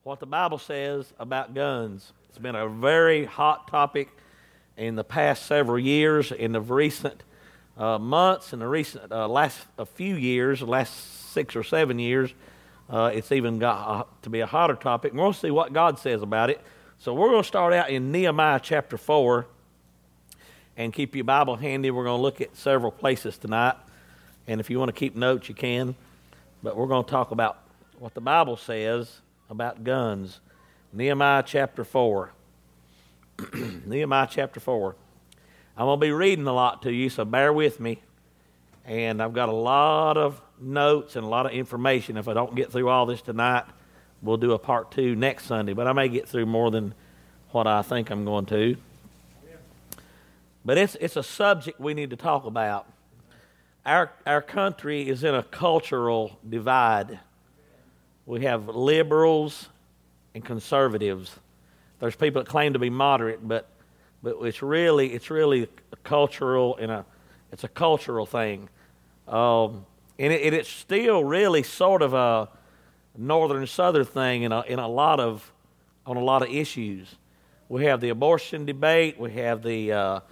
what the Bible says about guns. It's been a very hot topic in the past several years, in the recent months, in the recent last few years, last 6 or 7 years. It's even got to be a hotter topic. We're going to see what God says about it. So we're going to start out in Nehemiah chapter 4, and keep your Bible handy. We're going to look at several places tonight, and if you want to keep notes, you can. But we're going to talk about what the Bible says about guns. Nehemiah chapter 4. Nehemiah chapter 4. I'm going to be reading a lot to you, so bear with me. And I've got a lot of notes and a lot of information. If I don't get through all this tonight, we'll do a part 2 next Sunday. But I may get through more than what I think I'm going to. But it's a subject we need to talk about. Our country is in a cultural divide. We have liberals and conservatives. There's people that claim to be moderate, but it's really a cultural it's a cultural thing, and it's still really sort of a northern southern thing on a lot of issues. We have the abortion debate. We have the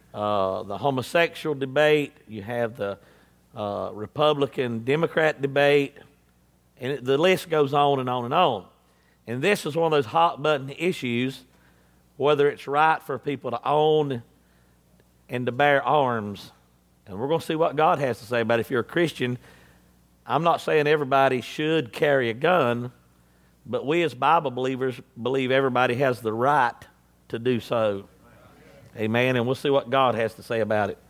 homosexual debate. You have the Republican Democrat debate, and the list goes on and on and on. And this is one of those hot button issues, whether it's right for people to own and to bear arms. And we're going to see what God has to say about it. If you're a Christian, I'm not saying everybody should carry a gun, but we as Bible believers believe everybody has the right to do so. Amen. And we'll see what God has to say about it.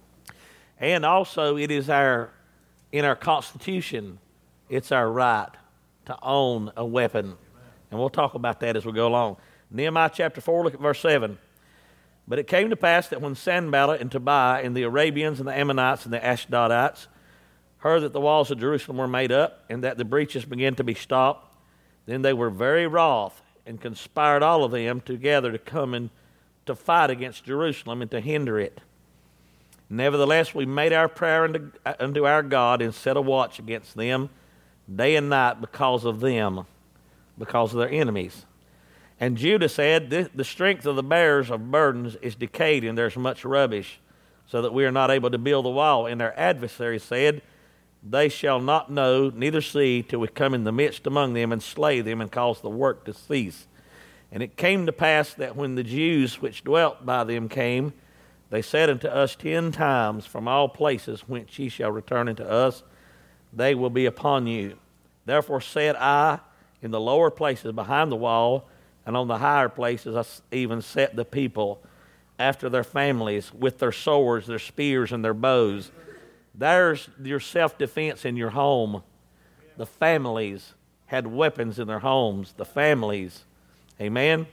And also, it is in our Constitution, it's our right to own a weapon. And we'll talk about that as we go along. Nehemiah chapter 4, look at verse 7. But it came to pass that when Sanballat and Tobiah and the Arabians and the Ammonites and the Ashdodites heard that the walls of Jerusalem were made up and that the breaches began to be stopped, then they were very wroth and conspired all of them together to come and to fight against Jerusalem and to hinder it. Nevertheless, we made our prayer unto our God and set a watch against them day and night because of them, because of their enemies. And Judah said, the strength of the bearers of burdens is decayed, and there's much rubbish, so that we are not able to build the wall. And their adversaries said, they shall not know, neither see, till we come in the midst among them and slay them and cause the work to cease. And it came to pass that when the Jews which dwelt by them came, they said unto us 10 times, from all places whence ye shall return unto us, they will be upon you. Therefore said I, in the lower places behind the wall, and on the higher places I even set the people after their families, with their swords, their spears, and their bows. There's your self-defense in your home. The families had weapons in their homes. The families. Amen?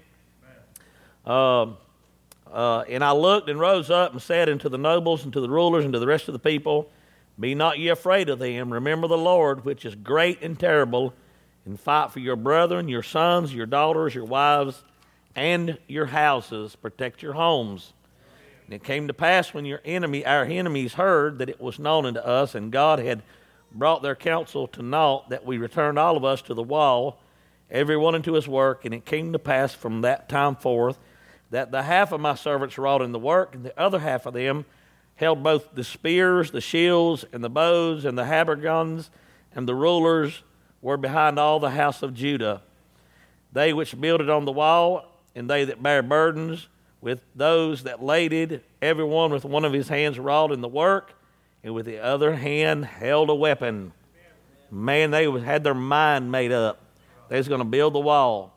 And I looked and rose up and said unto the nobles and to the rulers and to the rest of the people, be not ye afraid of them. Remember the Lord, which is great and terrible, and fight for your brethren, your sons, your daughters, your wives, and your houses. Protect your homes. And it came to pass when our enemies heard that it was known unto us, and God had brought their counsel to naught, that we returned all of us to the wall, every one unto his work. And it came to pass from that time forth that the half of my servants wrought in the work, and the other half of them held both the spears, the shields, and the bows, and the habergeons, and the rulers were behind all the house of Judah. They which builded on the wall, and they that bare burdens, with those that laded, every one with one of his hands wrought in the work, and with the other hand held a weapon. Man, they had their mind made up. They was going to build the wall.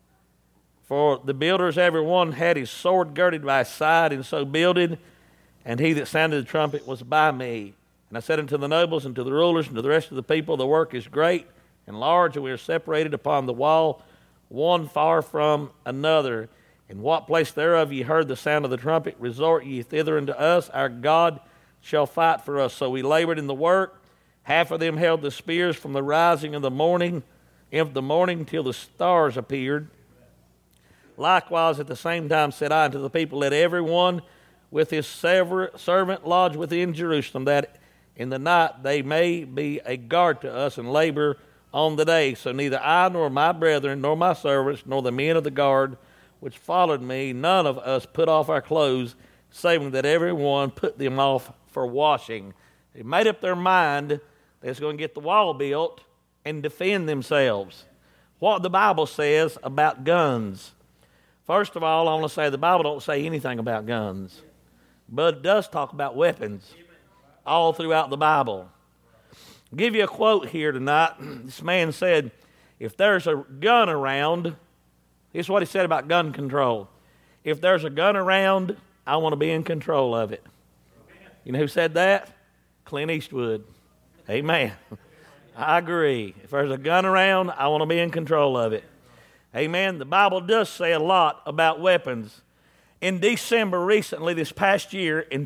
For the builders, every one had his sword girded by his side, and so builded, and he that sounded the trumpet was by me. And I said unto the nobles and to the rulers and to the rest of the people, the work is great and large, and we are separated upon the wall, one far from another. In what place thereof ye heard the sound of the trumpet, resort ye thither unto us, our God shall fight for us. So we labored in the work. Half of them held the spears from the rising of the morning till the stars appeared. Likewise at the same time said I unto the people, let every one with his servant lodge within Jerusalem, that in the night they may be a guard to us and labor on the day. So neither I nor my brethren, nor my servants, nor the men of the guard which followed me, none of us put off our clothes, saving that everyone put them off for washing. They made up their mind they was going to get the wall built and defend themselves. What the Bible says about guns. First of all, I want to say the Bible don't say anything about guns, but it does talk about weapons all throughout the Bible. I'll give you a quote here tonight. This man said, if there's a gun around, this is what he said about gun control. If there's a gun around, I want to be in control of it. You know who said that? Clint Eastwood. Amen. I agree. If there's a gun around, I want to be in control of it. Amen. The Bible does say a lot about weapons. In December recently, this past year, in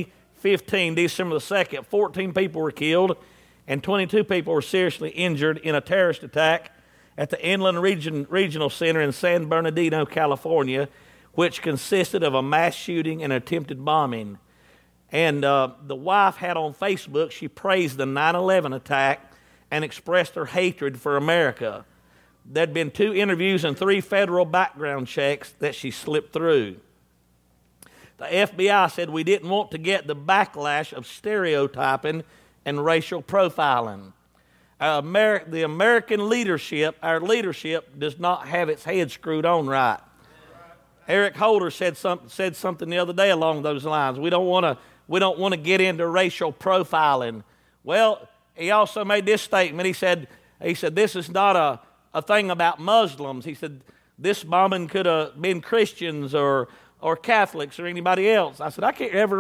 2015, December the 2nd, 14 people were killed and 22 people were seriously injured in a terrorist attack at the Inland Regional Center in San Bernardino, California, which consisted of a mass shooting and attempted bombing. And the wife had on Facebook, she praised the 9/11 attack and expressed her hatred for America. There'd been 2 interviews and 3 federal background checks that she slipped through. The FBI said we didn't want to get the backlash of stereotyping and racial profiling. The American leadership, our leadership, does not have its head screwed on right. Eric Holder said something the other day along those lines. We don't want to get into racial profiling. Well, he also made this statement. He said this is not a thing about Muslims. He said this bombing could have been Christians or Catholics or anybody else. I said I don't ever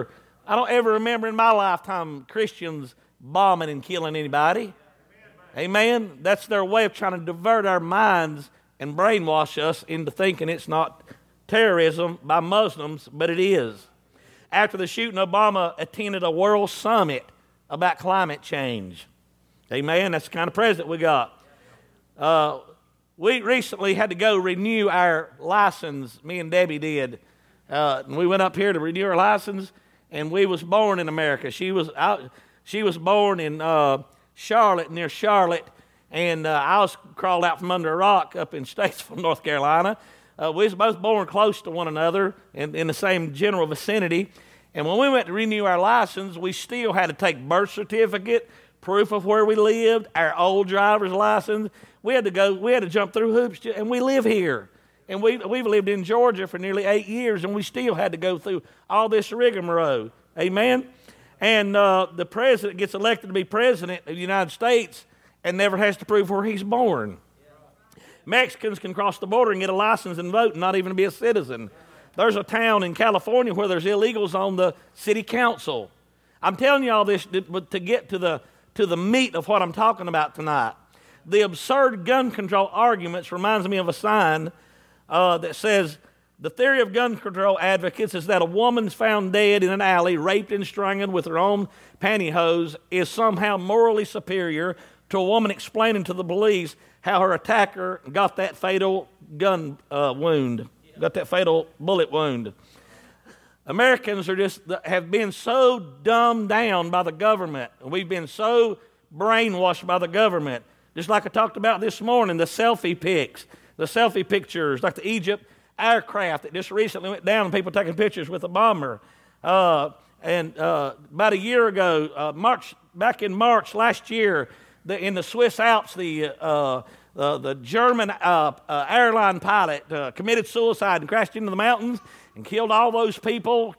remember in my lifetime Christians bombing and killing anybody. Amen. That's their way of trying to divert our minds and brainwash us into thinking it's not terrorism by Muslims, but it is. After the shooting, Obama attended a world summit about climate change. Amen. That's the kind of president we got. We recently had to go renew our license. Me and Debbie did. And we went up here to renew our license, and we was born in America. She was born in Charlotte, near Charlotte, and I was crawled out from under a rock up in Statesville, North Carolina. We was both born close to one another in the same general vicinity. And when we went to renew our license, we still had to take birth certificate, proof of where we lived, our old driver's license. We had to jump through hoops, and we live here. And we've lived in Georgia for nearly 8 years, and we still had to go through all this rigmarole. Amen? And the president gets elected to be president of the United States and never has to prove where he's born. Mexicans can cross the border and get a license and vote and not even be a citizen. There's a town in California where there's illegals on the city council. I'm telling you all this to get to the meat of what I'm talking about tonight. The absurd gun control arguments reminds me of a sign that says, the theory of gun control advocates is that a woman's found dead in an alley, raped and strangled with her own pantyhose, is somehow morally superior to a woman explaining to the police how her attacker got that fatal gun wound, got that fatal bullet wound. Americans have been so dumbed down by the government. We've been so brainwashed by the government. Just like I talked about this morning, the selfie pics, the selfie pictures, like the Egypt aircraft that just recently went down and people taking pictures with a bomber. About a year ago, back in March last year, in the Swiss Alps, the German airline pilot committed suicide and crashed into the mountains and killed all those people.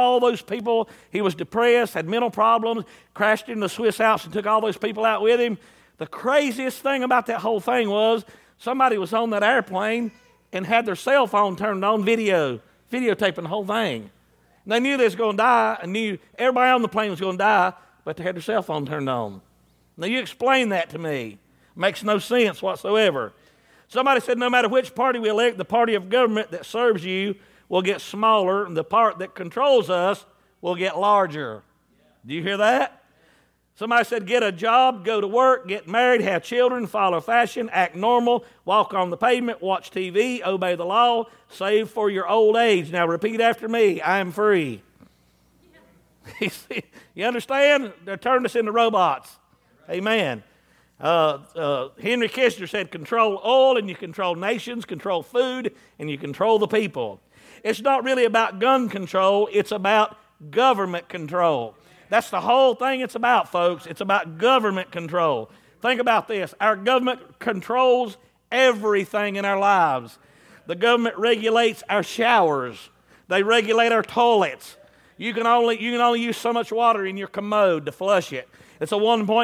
He was depressed, had mental problems, crashed into the Swiss Alps and took all those people out with him. The craziest thing about that whole thing was somebody was on that airplane and had their cell phone turned on, videotaping the whole thing. And they knew they was going to die, and knew everybody on the plane was going to die, but they had their cell phone turned on. Now you explain that to me. Makes no sense whatsoever. Somebody said no matter which party we elect, the party of government that serves you will get smaller, and the part that controls us will get larger. Do you hear that? Somebody said get a job, go to work, get married, have children, follow fashion, act normal, walk on the pavement, watch TV, obey the law, save for your old age. Now repeat after me, I am free. You understand? They're turning us into robots. Amen. Henry Kissinger said, control oil and you control nations, control food, and you control the people. It's not really about gun control, it's about government control. That's the whole thing it's about, folks. It's about government control. Think about this. Our government controls everything in our lives. The government regulates our showers. They regulate our toilets. You can only use so much water in your commode to flush it. It's a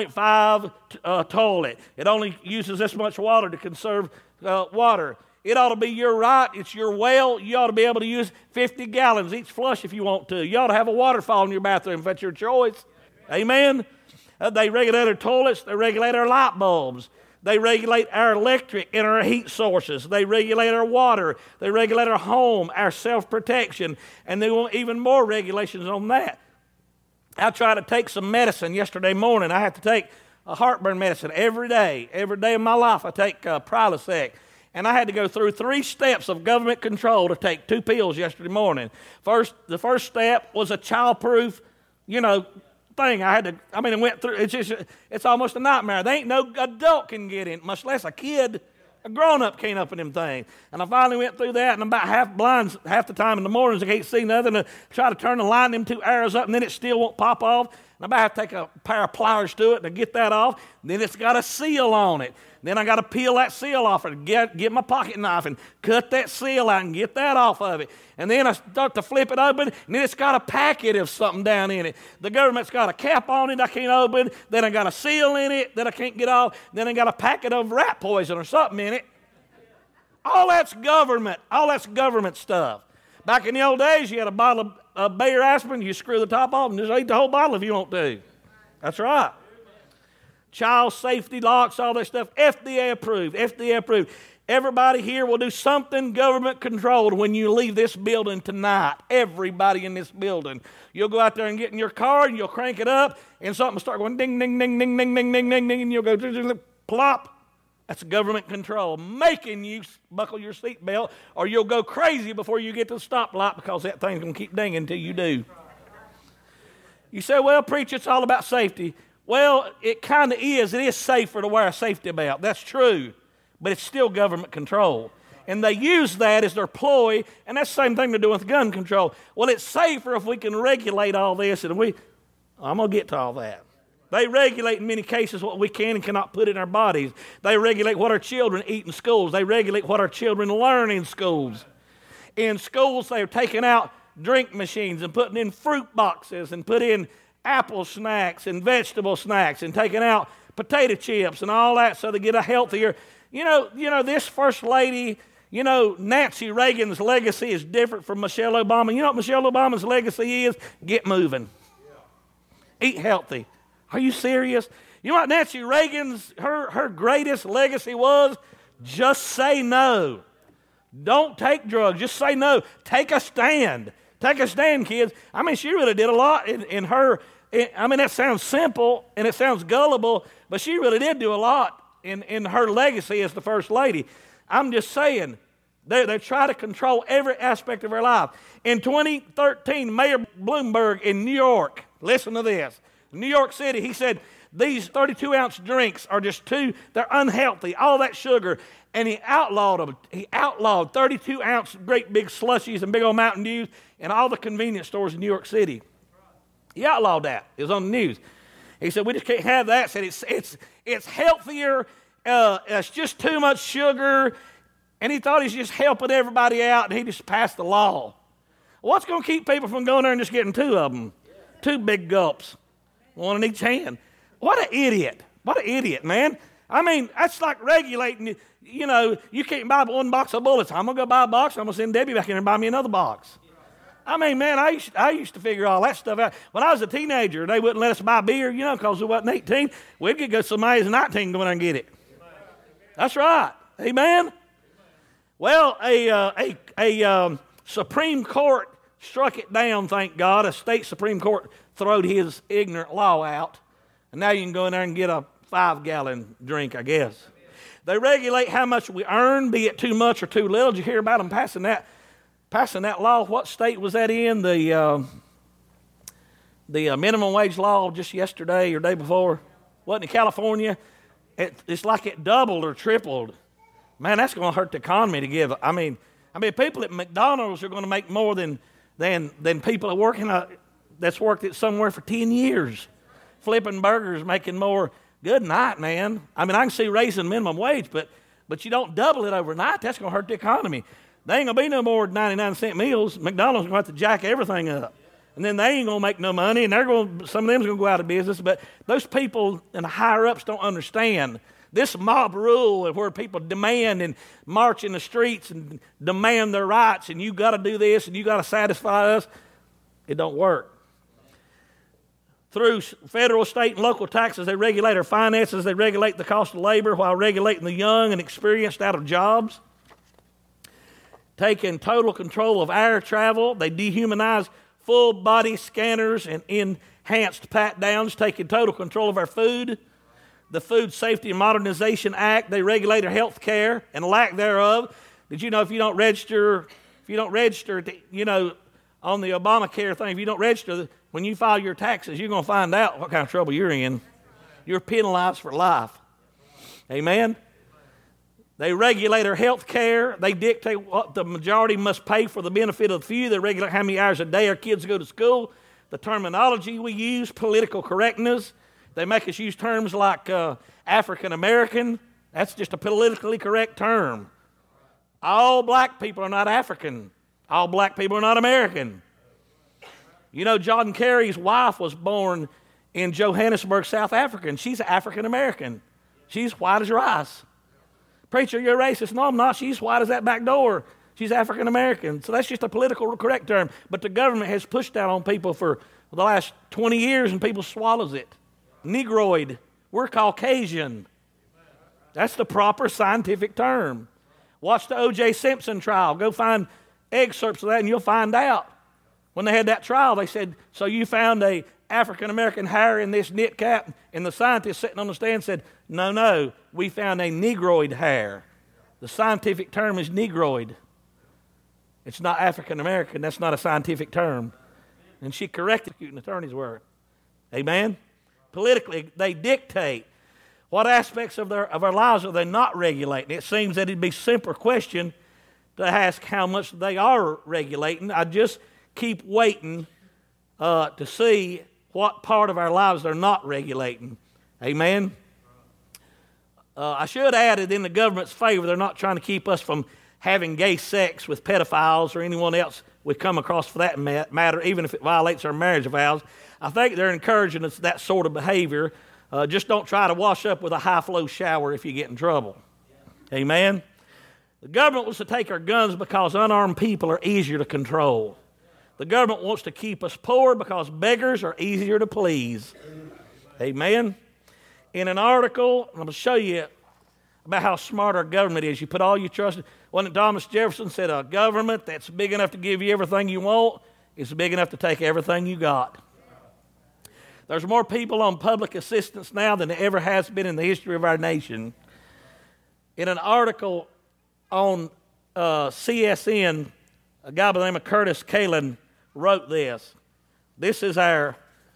1.5 toilet. It only uses this much water to conserve water. It ought to be your right. It's your well. You ought to be able to use 50 gallons each flush if you want to. You ought to have a waterfall in your bathroom if that's your choice. Amen? They regulate our toilets. They regulate our light bulbs. They regulate our electric and our heat sources. They regulate our water. They regulate our home, our self-protection. And they want even more regulations on that. I tried to take some medicine yesterday morning. I have to take a heartburn medicine every day. Every day of my life I take Prilosec. And I had to go through 3 steps of government control to take 2 pills yesterday morning. The first step was a childproof, thing. I went through, it's almost a nightmare. There ain't no adult can get in, much less a kid. A grown-up can't open them things. And I finally went through that, and I'm about half blind half the time in the mornings. I can't see nothing. I try to turn the line them 2 arrows up, and then it still won't pop off. And I about have to take a pair of pliers to it to get that off. And then it's got a seal on it. Then I got to peel that seal off and get my pocket knife and cut that seal out and get that off of it. And then I start to flip it open, and then it's got a packet of something down in it. The government's got a cap on it I can't open. Then I got a seal in it that I can't get off. Then I got a packet of rat poison or something in it. All that's government. All that's government stuff. Back in the old days, you had a bottle of Bayer aspirin. You screw the top off and just eat the whole bottle if you want to. That's right. Child safety locks, all that stuff, FDA approved, FDA approved. Everybody here will do something government controlled when you leave this building tonight. Everybody in this building. You'll go out there and get in your car and you'll crank it up and something will start going ding, ding, ding, ding, ding, ding, ding, ding, ding, and you'll go plop. That's government control, making you buckle your seatbelt or you'll go crazy before you get to the stoplight because that thing's going to keep dinging until you do. You say, well, preach, it's all about safety. Well, it kind of is. It is safer to wear a safety belt. That's true. But it's still government control. And they use that as their ploy, and that's the same thing they're doing with gun control. Well, it's safer if we can regulate all this, and I'm going to get to all that. They regulate in many cases what we can and cannot put in our bodies. They regulate what our children eat in schools. They regulate what our children learn in schools. In schools, they're taking out drink machines and putting in fruit boxes and put in apple snacks and vegetable snacks and taking out potato chips and all that so they get a healthier. This First Lady, Nancy Reagan's legacy is different from Michelle Obama. You know what Michelle Obama's legacy is? Get moving. Yeah. Eat healthy. Are you serious? You know what Nancy Reagan's, her greatest legacy was? Just say no. Don't take drugs. Just say no. Take a stand. Take a stand, kids. She really did a lot in her. That sounds simple and it sounds gullible, but she really did do a lot in her legacy as the First Lady. I'm just saying, they try to control every aspect of her life. In 2013, Mayor Bloomberg in New York, listen to this, New York City, he said, these 32-ounce drinks are just they're unhealthy, all that sugar, and he outlawed them. He outlawed 32-ounce great big slushies and big old Mountain Dews in all the convenience stores in New York City. He outlawed that. It was on the news. He said, we just can't have that. He said, it's healthier. It's just too much sugar. And he thought he's just helping everybody out, and he just passed the law. What's going to keep people from going there and just getting 2 of them? 2 big gulps, 1 in each hand. What an idiot. What an idiot, man. That's like regulating, you can't buy 1 box of bullets. I'm going to go buy a box. I'm going to send Debbie back in there and buy me another box. I used to figure all that stuff out. When I was a teenager, they wouldn't let us buy beer, because we wasn't 18. We'd get somebody who's 19 go in there and get it. That's right. Amen? Well, a Supreme Court struck it down, thank God. A state Supreme Court throwed his ignorant law out. And now you can go in there and get a 5-gallon drink, I guess. They regulate how much we earn, be it too much or too little. Did you hear about them passing that law? What state was that in? The minimum wage law just yesterday or day before? Wasn't it California? it's like it doubled or tripled. Man, that's going to hurt the economy to give. I mean, people at McDonald's are going to make more than people that's worked at somewhere for 10 years. Flipping burgers, making more. Good night, man. I mean, I can see raising minimum wage, but you don't double it overnight. That's going to hurt the economy. There ain't going to be no more 99-cent meals. McDonald's is going to have to jack everything up. And then they ain't going to make no money, and some of them's going to go out of business. But those people and the higher-ups don't understand. This mob rule where people demand and march in the streets and demand their rights, and you got to do this and you got to satisfy us, it don't work. Through federal, state, and local taxes, they regulate our finances. They regulate the cost of labor while regulating the young and experienced out of jobs. Taking total control of air travel. They dehumanize full-body scanners and enhanced pat-downs, taking total control of our food. The Food Safety and Modernization Act, they regulate our health care and lack thereof. Did you know if you don't register, on the Obamacare thing, if you don't register, when you file your taxes, you're going to find out what kind of trouble you're in. You're penalized for life. Amen? They regulate our health care. They dictate what the majority must pay for the benefit of the few. They regulate how many hours a day our kids go to school, the terminology we use, political correctness. They make us use terms like African American. That's just a politically correct term. All black people are not African. All black people are not American. You know, John Kerry's wife was born in Johannesburg, South Africa, and she's African American. She's white as rice. Preacher, you're racist. No, I'm not. She's white as that back door. She's African American. So that's just a political correct term. But the government has pushed that on people for the last 20 years, and people swallows it. Negroid. We're Caucasian. That's the proper scientific term. Watch the O.J. Simpson trial. Go find excerpts of that, and you'll find out. When they had that trial, they said, so you found a African-American hair in this knit cap? And the scientist sitting on the stand said, no, we found a Negroid hair. The scientific term is Negroid. It's not African-American. That's not a scientific term. And she corrected an attorney's word. Amen? Politically, they dictate what aspects of our lives are they not regulating. It seems that it'd be a simpler question to ask how much they are regulating. I just keep waiting to see what part of our lives they're not regulating. Amen? I should add it in the government's favor, they're not trying to keep us from having gay sex with pedophiles or anyone else we come across for that matter, even if it violates our marriage vows. I think they're encouraging us that sort of behavior. Just don't try to wash up with a high-flow shower if you get in trouble. Amen? The government wants to take our guns because unarmed people are easier to control. The government wants to keep us poor because beggars are easier to please. Amen? In an article, I'm going to show you about how smart our government is. You put all your trust in. Wasn't it Thomas Jefferson said, a government that's big enough to give you everything you want is big enough to take everything you got. There's more people on public assistance now than there ever has been in the history of our nation. In an article on CSN, a guy by the name of Curtis Kalin wrote this. This is the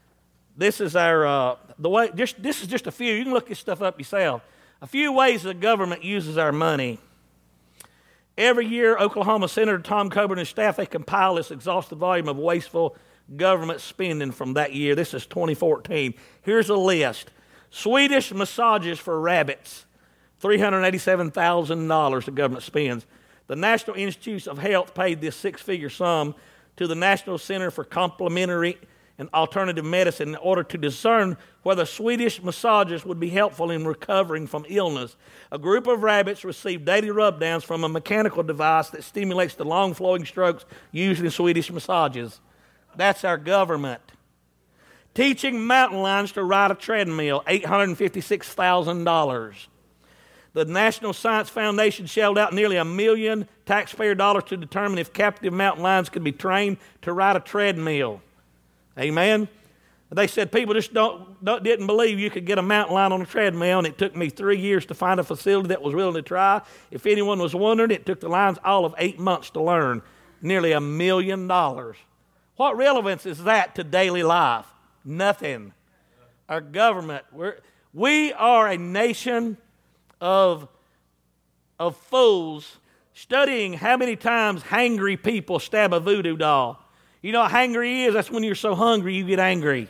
way. This is just a few. You can look this stuff up yourself. A few ways the government uses our money. Every year, Oklahoma Senator Tom Coburn and his staff, they compile this exhaustive volume of wasteful government spending from that year. This is 2014. Here's a list. Swedish massages for rabbits, $387,000 the government spends. The National Institutes of Health paid this six-figure sum to the National Center for Complementary and Alternative Medicine in order to discern whether Swedish massages would be helpful in recovering from illness. A group of rabbits received daily rub-downs from a mechanical device that stimulates the long flowing strokes used in Swedish massages. That's our government. Teaching mountain lions to ride a treadmill, $856,000. The National Science Foundation shelled out nearly $1 million taxpayer dollars to determine if captive mountain lions could be trained to ride a treadmill. Amen? They said people just didn't believe you could get a mountain lion on a treadmill, and it took me 3 years to find a facility that was willing to try. If anyone was wondering, it took the lions all of 8 months to learn. Nearly $1 million. What relevance is that to daily life? Nothing. Our government, We are a nation of fools studying how many times hangry people stab a voodoo doll. You know what hangry is? That's when you're so hungry you get angry.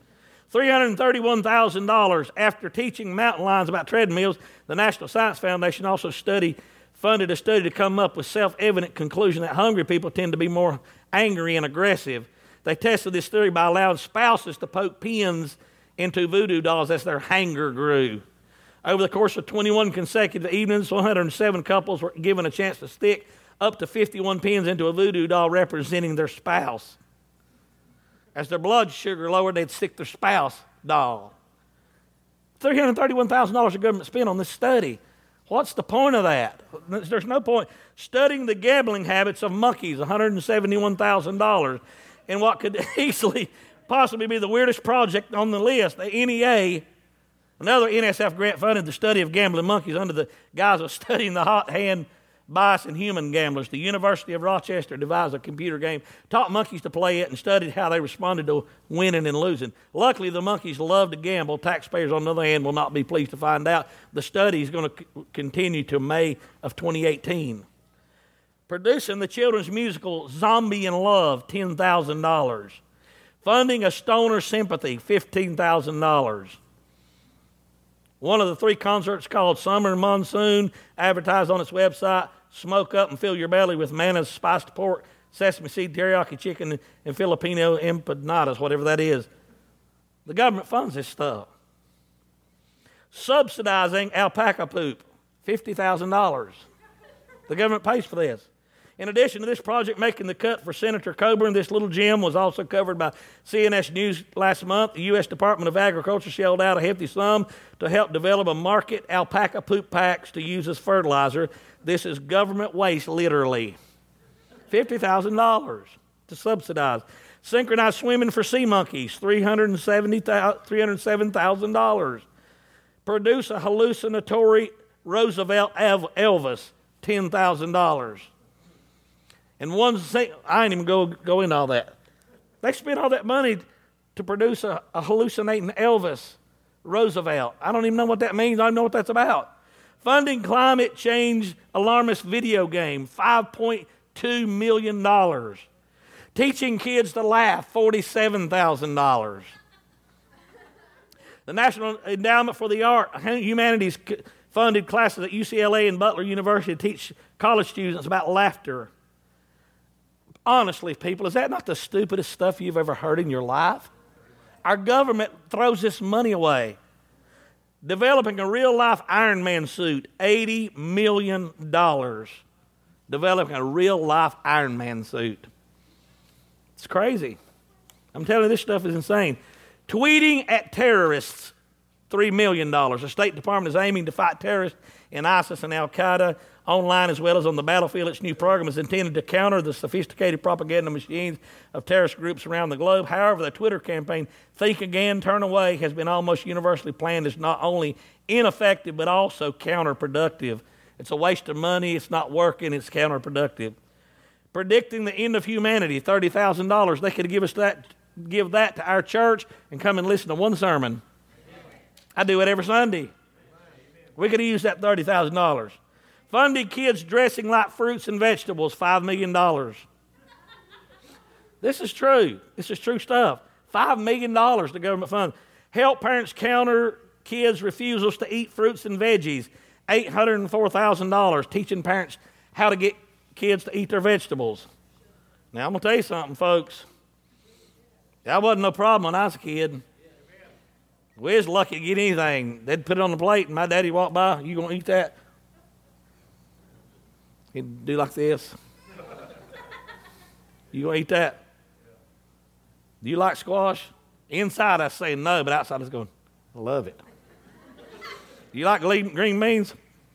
$331,000 after teaching mountain lions about treadmills. The National Science Foundation also funded a study to come up with self-evident conclusion that hungry people tend to be more angry and aggressive. They tested this theory by allowing spouses to poke pins into voodoo dolls as their hanger grew. Over the course of 21 consecutive evenings, 107 couples were given a chance to stick up to 51 pins into a voodoo doll representing their spouse. As their blood sugar lowered, they'd stick their spouse doll. $331,000 the government spent on this study. What's the point of that? There's no point. Studying the gambling habits of monkeys, $171,000. And what could easily possibly be the weirdest project on the list, the NEA, another NSF grant, funded the study of gambling monkeys under the guise of studying the hot hand bias in human gamblers. The University of Rochester devised a computer game, taught monkeys to play it, and studied how they responded to winning and losing. Luckily, the monkeys love to gamble. Taxpayers, on the other hand, will not be pleased to find out. The study is going to continue to May of 2018. Producing the children's musical Zombie in Love, $10,000. Funding a Stoner Sympathy, $15,000. One of the 3 concerts called Summer Monsoon, advertised on its website, smoke up and fill your belly with Mana's spiced pork, sesame seed teriyaki chicken, and Filipino empanadas, whatever that is. The government funds this stuff. Subsidizing alpaca poop, $50,000. The government pays for this. In addition to this project making the cut for Senator Coburn, this little gem was also covered by CNS News last month. The U.S. Department of Agriculture shelled out a hefty sum to help develop a market alpaca poop packs to use as fertilizer. This is government waste, literally. $50,000 to subsidize. Synchronized swimming for sea monkeys, $307,000. Produce a hallucinatory Roosevelt Elvis, $10,000. And I ain't even go into all that. They spent all that money to produce a hallucinating Elvis Roosevelt. I don't even know what that means. I don't know what that's about. Funding climate change alarmist video game, $5.2 million. Teaching kids to laugh, $47,000. The National Endowment for the Humanities funded classes at UCLA and Butler University to teach college students about laughter. Honestly, people, is that not the stupidest stuff you've ever heard in your life? Our government throws this money away. Developing a real-life Iron Man suit, $80 million. Developing a real-life Iron Man suit. It's crazy. I'm telling you, this stuff is insane. Tweeting at terrorists, $3 million. The State Department is aiming to fight terrorists in ISIS and Al-Qaeda online as well as on the battlefield. Its new program is intended to counter the sophisticated propaganda machines of terrorist groups around the globe. However, the Twitter campaign, Think Again, Turn Away, has been almost universally planned as not only ineffective but also counterproductive. It's a waste of money, it's not working, it's counterproductive. Predicting the end of humanity, $30,000. They could give that to our church and come and listen to one sermon. I do it every Sunday. We could have used that $30,000. Funding kids dressing like fruits and vegetables, $5 million. This is true. This is true stuff. $5 million to government fund. Help parents counter kids' refusals to eat fruits and veggies, $804,000. Teaching parents how to get kids to eat their vegetables. Now, I'm going to tell you something, folks. That wasn't no problem when I was a kid. We was lucky to get anything. They'd put it on the plate, and my daddy walked by, you going to eat that? He'd do like this. You going to eat that? Do you like squash? Inside I say no, but outside I was going, I love it. You like green beans?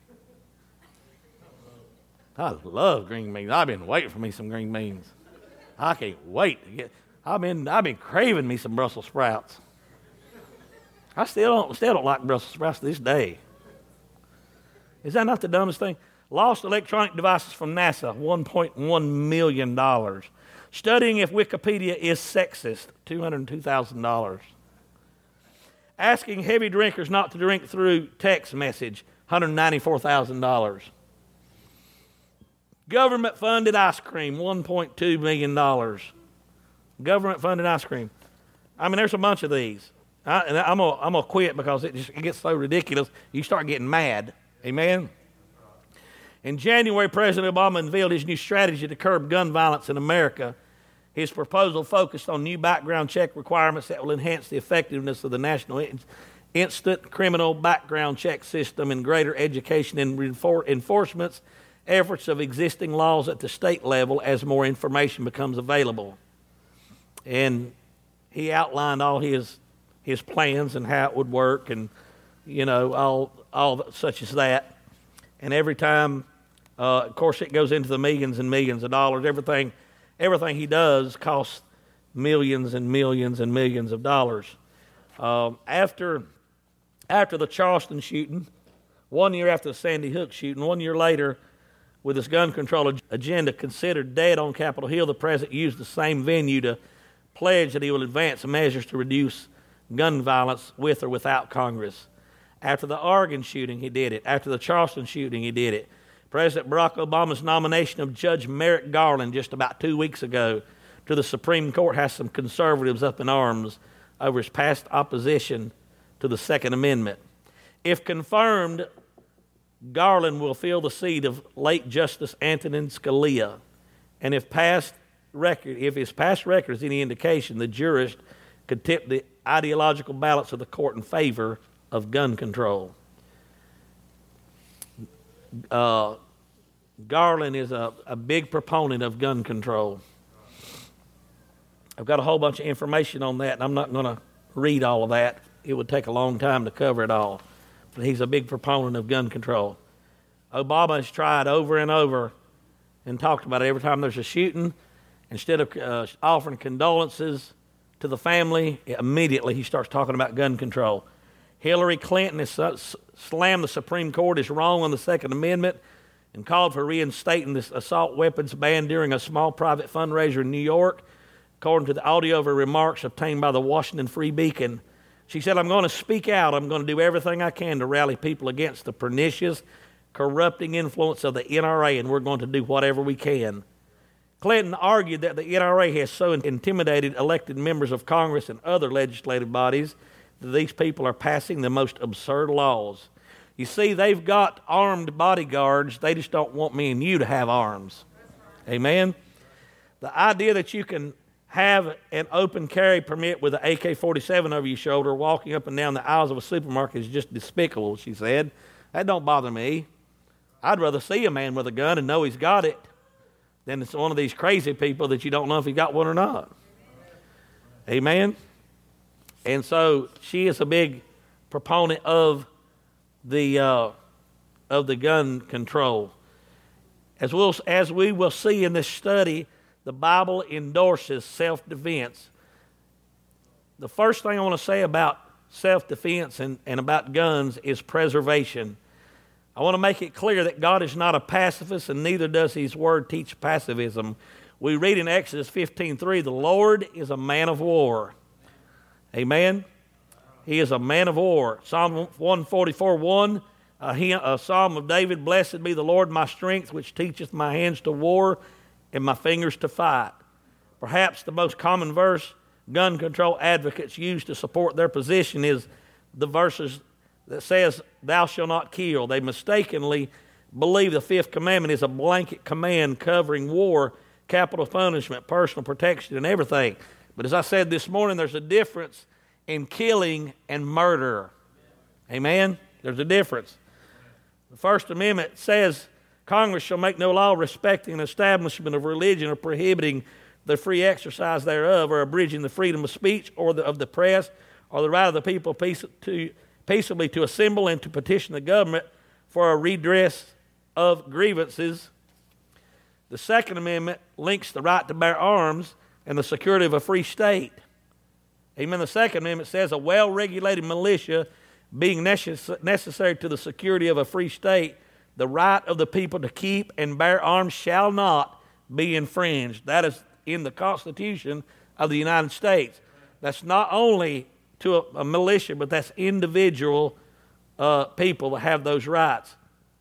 I love green beans. I've been waiting for me some green beans. I can't wait to get. I've been craving me some Brussels sprouts. I still don't like Brussels sprouts to this day. Is that not the dumbest thing? Lost electronic devices from NASA, $1.1 million. Studying if Wikipedia is sexist, $202,000. Asking heavy drinkers not to drink through text message, $194,000. Government-funded ice cream, $1.2 million. Government-funded ice cream. I mean, there's a bunch of these. And I'm gonna quit because it gets so ridiculous. You start getting mad. Amen? In January, President Obama unveiled his new strategy to curb gun violence in America. His proposal focused on new background check requirements that will enhance the effectiveness of the national instant criminal background check system and greater education and enforcement efforts of existing laws at the state level as more information becomes available. And he outlined all his plans and how it would work, and all such as that. And every time, of course, it goes into the millions and millions of dollars. Everything he does costs millions and millions and millions of dollars. After the Charleston shooting, 1 year after the Sandy Hook shooting, 1 year later, with his gun control agenda considered dead on Capitol Hill, the president used the same venue to pledge that he will advance measures to reduce gun violence with or without Congress. After the Oregon shooting, he did it. After the Charleston shooting, he did it. President Barack Obama's nomination of Judge Merrick Garland just about 2 weeks ago to the Supreme Court has some conservatives up in arms over his past opposition to the Second Amendment. If confirmed, Garland will fill the seat of late Justice Antonin Scalia, and if his past record is any indication, the jurist could tip the ideological balance of the court in favor of gun control. Garland is a big proponent of gun control. I've got a whole bunch of information on that, and I'm not going to read all of that. It would take a long time to cover it all. But he's a big proponent of gun control. Obama has tried over and over and talked about it every time there's a shooting. Instead of offering condolences to the family, immediately he starts talking about gun control. Hillary Clinton has slammed the Supreme Court as wrong on the Second Amendment and called for reinstating this assault weapons ban during a small private fundraiser in New York, according to the audio of her remarks obtained by the Washington Free Beacon. She said, "I'm going to speak out. I'm going to do everything I can to rally people against the pernicious, corrupting influence of the NRA, and we're going to do whatever we can." Clinton argued that the NRA has so intimidated elected members of Congress and other legislative bodies that these people are passing the most absurd laws. You see, they've got armed bodyguards. They just don't want me and you to have arms. Amen? The idea that you can have an open carry permit with an AK-47 over your shoulder walking up and down the aisles of a supermarket is just despicable, she said. That don't bother me. I'd rather see a man with a gun and know he's got it than it's one of these crazy people that you don't know if he got one or not. Amen? And so she is a big proponent of the gun control. As we will see in this study, the Bible endorses self-defense. The first thing I want to say about self-defense and about guns is preservation. I want to make it clear that God is not a pacifist, and neither does His Word teach pacifism. We read in Exodus 15:3, the Lord is a man of war. Amen? He is a man of war. Psalm 144:1, a psalm of David, "Blessed be the Lord my strength, which teacheth my hands to war and my fingers to fight." Perhaps the most common verse gun control advocates use to support their position is the verses that says, "Thou shalt not kill." They mistakenly believe the fifth commandment is a blanket command covering war, capital punishment, personal protection, and everything. But as I said this morning, there's a difference in killing and murder. Amen? There's a difference. The First Amendment says, "Congress shall make no law respecting an establishment of religion or prohibiting the free exercise thereof, or abridging the freedom of speech or of the press, or the right of the people peaceably to assemble and to petition the government for a redress of grievances." The Second Amendment links the right to bear arms and the security of a free state. Amen. The Second Amendment says, "A well-regulated militia being necessary to the security of a free state, the right of the people to keep and bear arms shall not be infringed." That is in the Constitution of the United States. That's not only to a militia, but that's individual people that have those rights.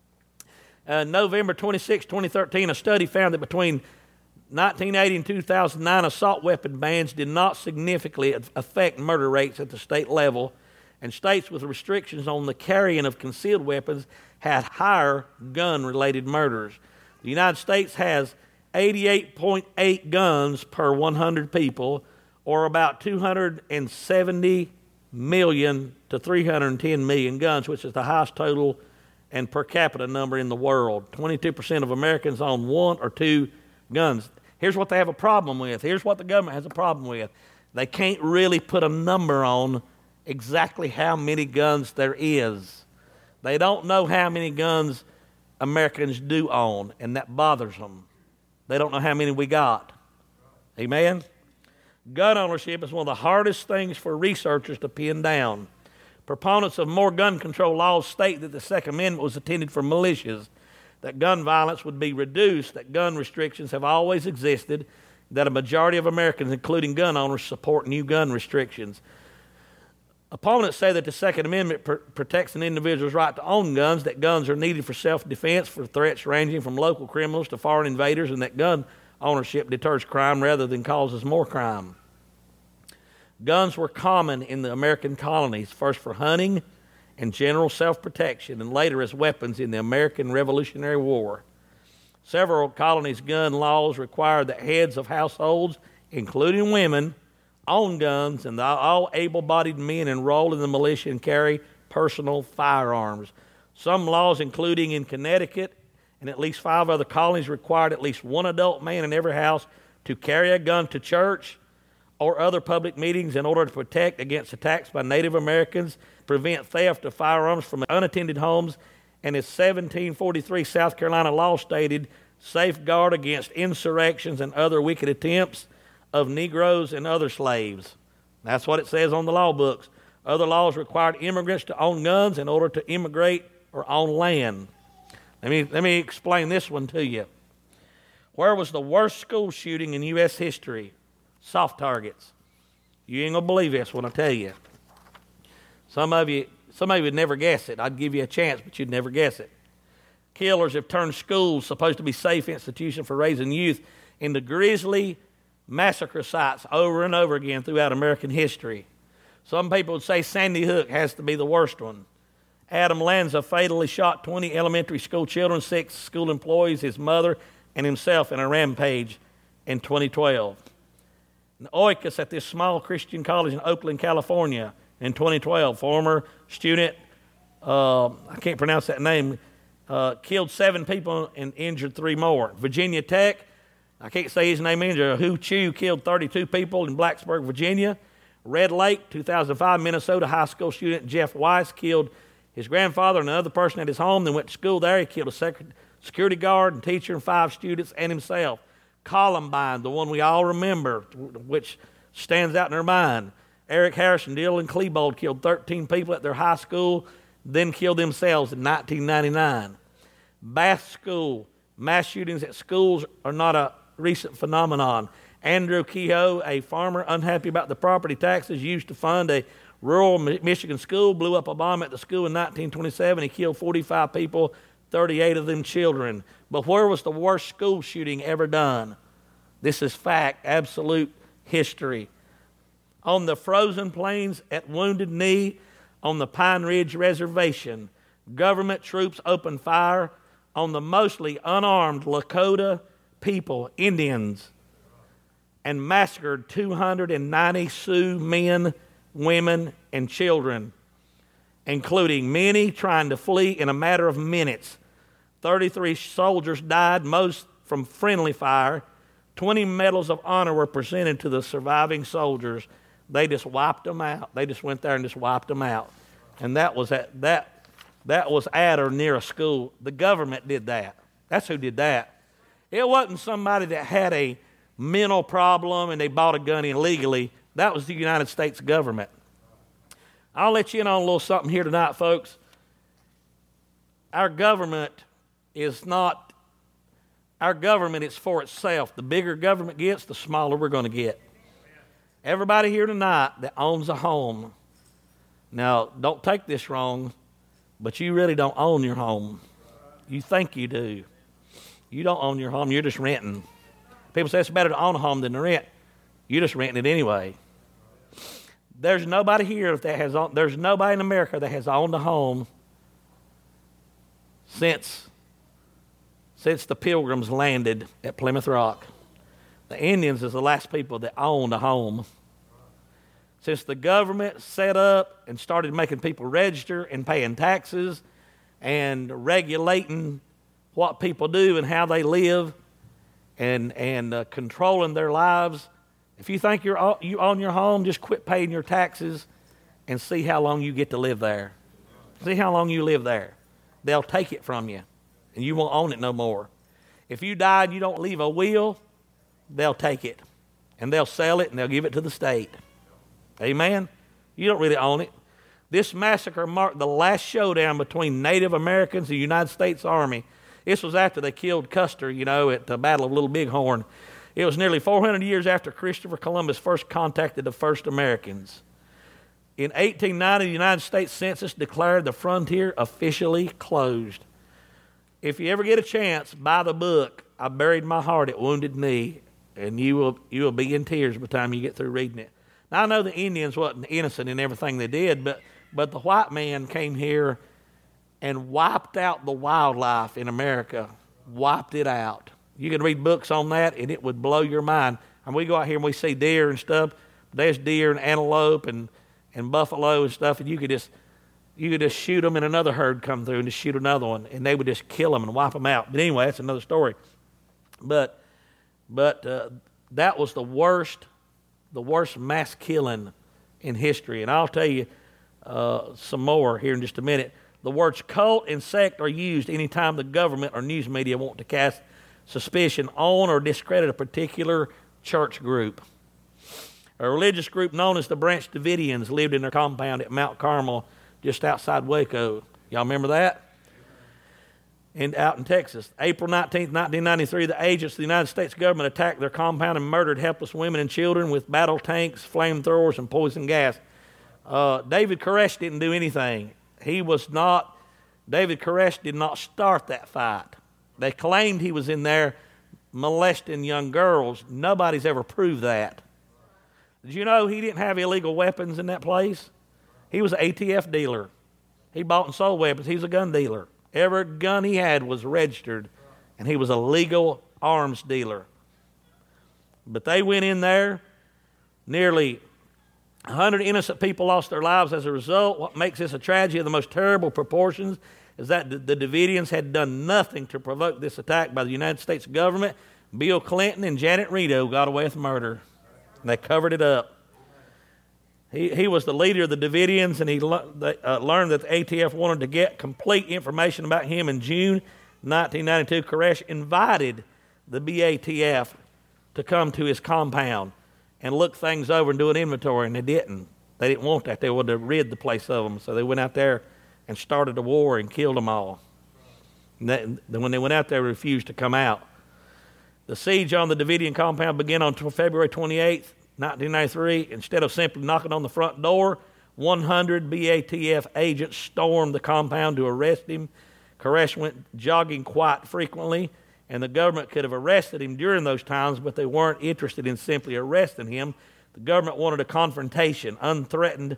November 26, 2013, a study found that between 1980 and 2009, assault weapon bans did not significantly affect murder rates at the state level, and states with restrictions on the carrying of concealed weapons had higher gun-related murders. The United States has 88.8 guns per 100 people, or about 270 million to 310 million guns, which is the highest total and per capita number in the world. 22% of Americans own one or two guns. Here's what they have a problem with. Here's what the government has a problem with. They can't really put a number on exactly how many guns there is. They don't know how many guns Americans do own, and that bothers them. They don't know how many we got. Amen? Gun ownership is one of the hardest things for researchers to pin down. Proponents of more gun control laws state that the Second Amendment was intended for militias, that gun violence would be reduced, that gun restrictions have always existed, that a majority of Americans, including gun owners, support new gun restrictions. Opponents say that the Second Amendment protects an individual's right to own guns, that guns are needed for self-defense, for threats ranging from local criminals to foreign invaders, and that gun ownership deters crime rather than causes more crime. Guns were common in the American colonies, first for hunting and general self-protection, and later as weapons in the American Revolutionary War. Several colonies' gun laws required that heads of households, including women, own guns, and all able-bodied men enrolled in the militia and carry personal firearms. Some laws, including in Connecticut and at least 5 other colonies, required at least one adult man in every house to carry a gun to church or other public meetings in order to protect against attacks by Native Americans, prevent theft of firearms from unattended homes, and as 1743 South Carolina law stated, safeguard against insurrections and other wicked attempts of Negroes and other slaves. That's what it says on the law books. Other laws required immigrants to own guns in order to immigrate or own land. Let me explain this one to you. Where was the worst school shooting in U.S. history? Soft targets. You ain't gonna believe this when I tell you. Some of you would never guess it. I'd give you a chance, but you'd never guess it. Killers have turned schools, supposed to be safe institutions for raising youth, into grisly massacre sites over and over again throughout American history. Some people would say Sandy Hook has to be the worst one. Adam Lanza fatally shot 20 elementary school children, 6 school employees, his mother, and himself in a rampage in 2012. And Oikos at this small Christian college in Oakland, California in 2012, former student, I can't pronounce that name, killed 7 people and injured 3 more. Virginia Tech, I can't say his name either, Hu Chu killed 32 people in Blacksburg, Virginia. Red Lake, 2005, Minnesota high school student Jeff Weiss killed his grandfather and another person at his home, then went to school there. He killed a security guard and teacher and 5 students and himself. Columbine, the one we all remember, which stands out in our mind. Eric Harris and Dylan Klebold killed 13 people at their high school, then killed themselves in 1999. Bath School, mass shootings at schools are not a recent phenomenon. Andrew Kehoe, a farmer unhappy about the property taxes used to fund a rural Michigan school, blew up a bomb at the school in 1927. He killed 45 people, 38 of them children. But where was the worst school shooting ever done? This is fact, absolute history. On the frozen plains at Wounded Knee on the Pine Ridge Reservation, government troops opened fire on the mostly unarmed Lakota people, Indians, and massacred 290 Sioux men, women, and children, including many trying to flee in a matter of minutes. 33 soldiers died, most from friendly fire. 20 medals of honor were presented to the surviving soldiers. They just wiped them out. They just went there and just wiped them out. And that was at or near a school. The government did that. That's who did that. It wasn't somebody that had a mental problem and they bought a gun illegally. That was the United States government. I'll let you in on a little something here tonight, folks. Our government is for itself. The bigger government gets, the smaller we're going to get. Everybody here tonight that owns a home, Now, don't take this wrong, but you really don't own your home. You think you do. You don't own your home. You're just renting. People say it's better to own a home than to rent. You're just renting it anyway. There's nobody here there's nobody in America that has owned a home since the Pilgrims landed at Plymouth Rock. The Indians is the last people that owned a home. Since the government set up and started making people register and paying taxes and regulating what people do and how they live and controlling their lives, if you think you own your home, just quit paying your taxes and see how long you get to live there. See how long you live there. They'll take it from you, and you won't own it no more. If you die and you don't leave a will, they'll take it, and they'll sell it, and they'll give it to the state. Amen? You don't really own it. This massacre marked the last showdown between Native Americans and the United States Army. This was after they killed Custer, at the Battle of Little Bighorn. It was nearly 400 years after Christopher Columbus first contacted the first Americans. In 1890, the United States Census declared the frontier officially closed. If you ever get a chance, buy the book, I Buried My Heart at Wounded Knee, and you will be in tears by the time you get through reading it. Now, I know the Indians wasn't innocent in everything they did, but the white man came here and wiped out the wildlife in America, wiped it out. You can read books on that, and it would blow your mind. And we go out here and we see deer and stuff. There's deer and antelope and buffalo and stuff, and you could just shoot them, and another herd come through and just shoot another one, and they would just kill them and wipe them out. But anyway, that's another story. But that was the worst mass killing in history. And I'll tell you some more here in just a minute. The words cult and sect are used anytime the government or news media want to cast suspicion on or discredit a particular church group. A religious group known as the Branch Davidians lived in their compound at Mount Carmel just outside Waco. Y'all remember that? And out in Texas. April 19th, 1993, the agents of the United States government attacked their compound and murdered helpless women and children with battle tanks, flamethrowers, and poison gas. David Koresh didn't do anything. David Koresh did not start that fight. They claimed he was in there molesting young girls. Nobody's ever proved that. Did you know he didn't have illegal weapons in that place? He was an ATF dealer. He bought and sold weapons. He was a gun dealer. Every gun he had was registered, and he was a legal arms dealer. But they went in there. Nearly 100 innocent people lost their lives as a result. What makes this a tragedy of the most terrible proportions is that the Davidians had done nothing to provoke this attack by the United States government. Bill Clinton and Janet Reno got away with murder, and they covered it up. He was the leader of the Davidians, and he learned that the ATF wanted to get complete information about him. In June 1992, Koresh invited the BATF to come to his compound and look things over and do an inventory, and they didn't. They didn't want that. They wanted to rid the place of them, so they went out there and started a war and killed them all. And when they went out there, they refused to come out. The siege on the Davidian compound began on February 28th, 1993. Instead of simply knocking on the front door, 100 BATF agents stormed the compound to arrest him. Koresh went jogging quite frequently, and the government could have arrested him during those times, but they weren't interested in simply arresting him. The government wanted a confrontation. Unthreatened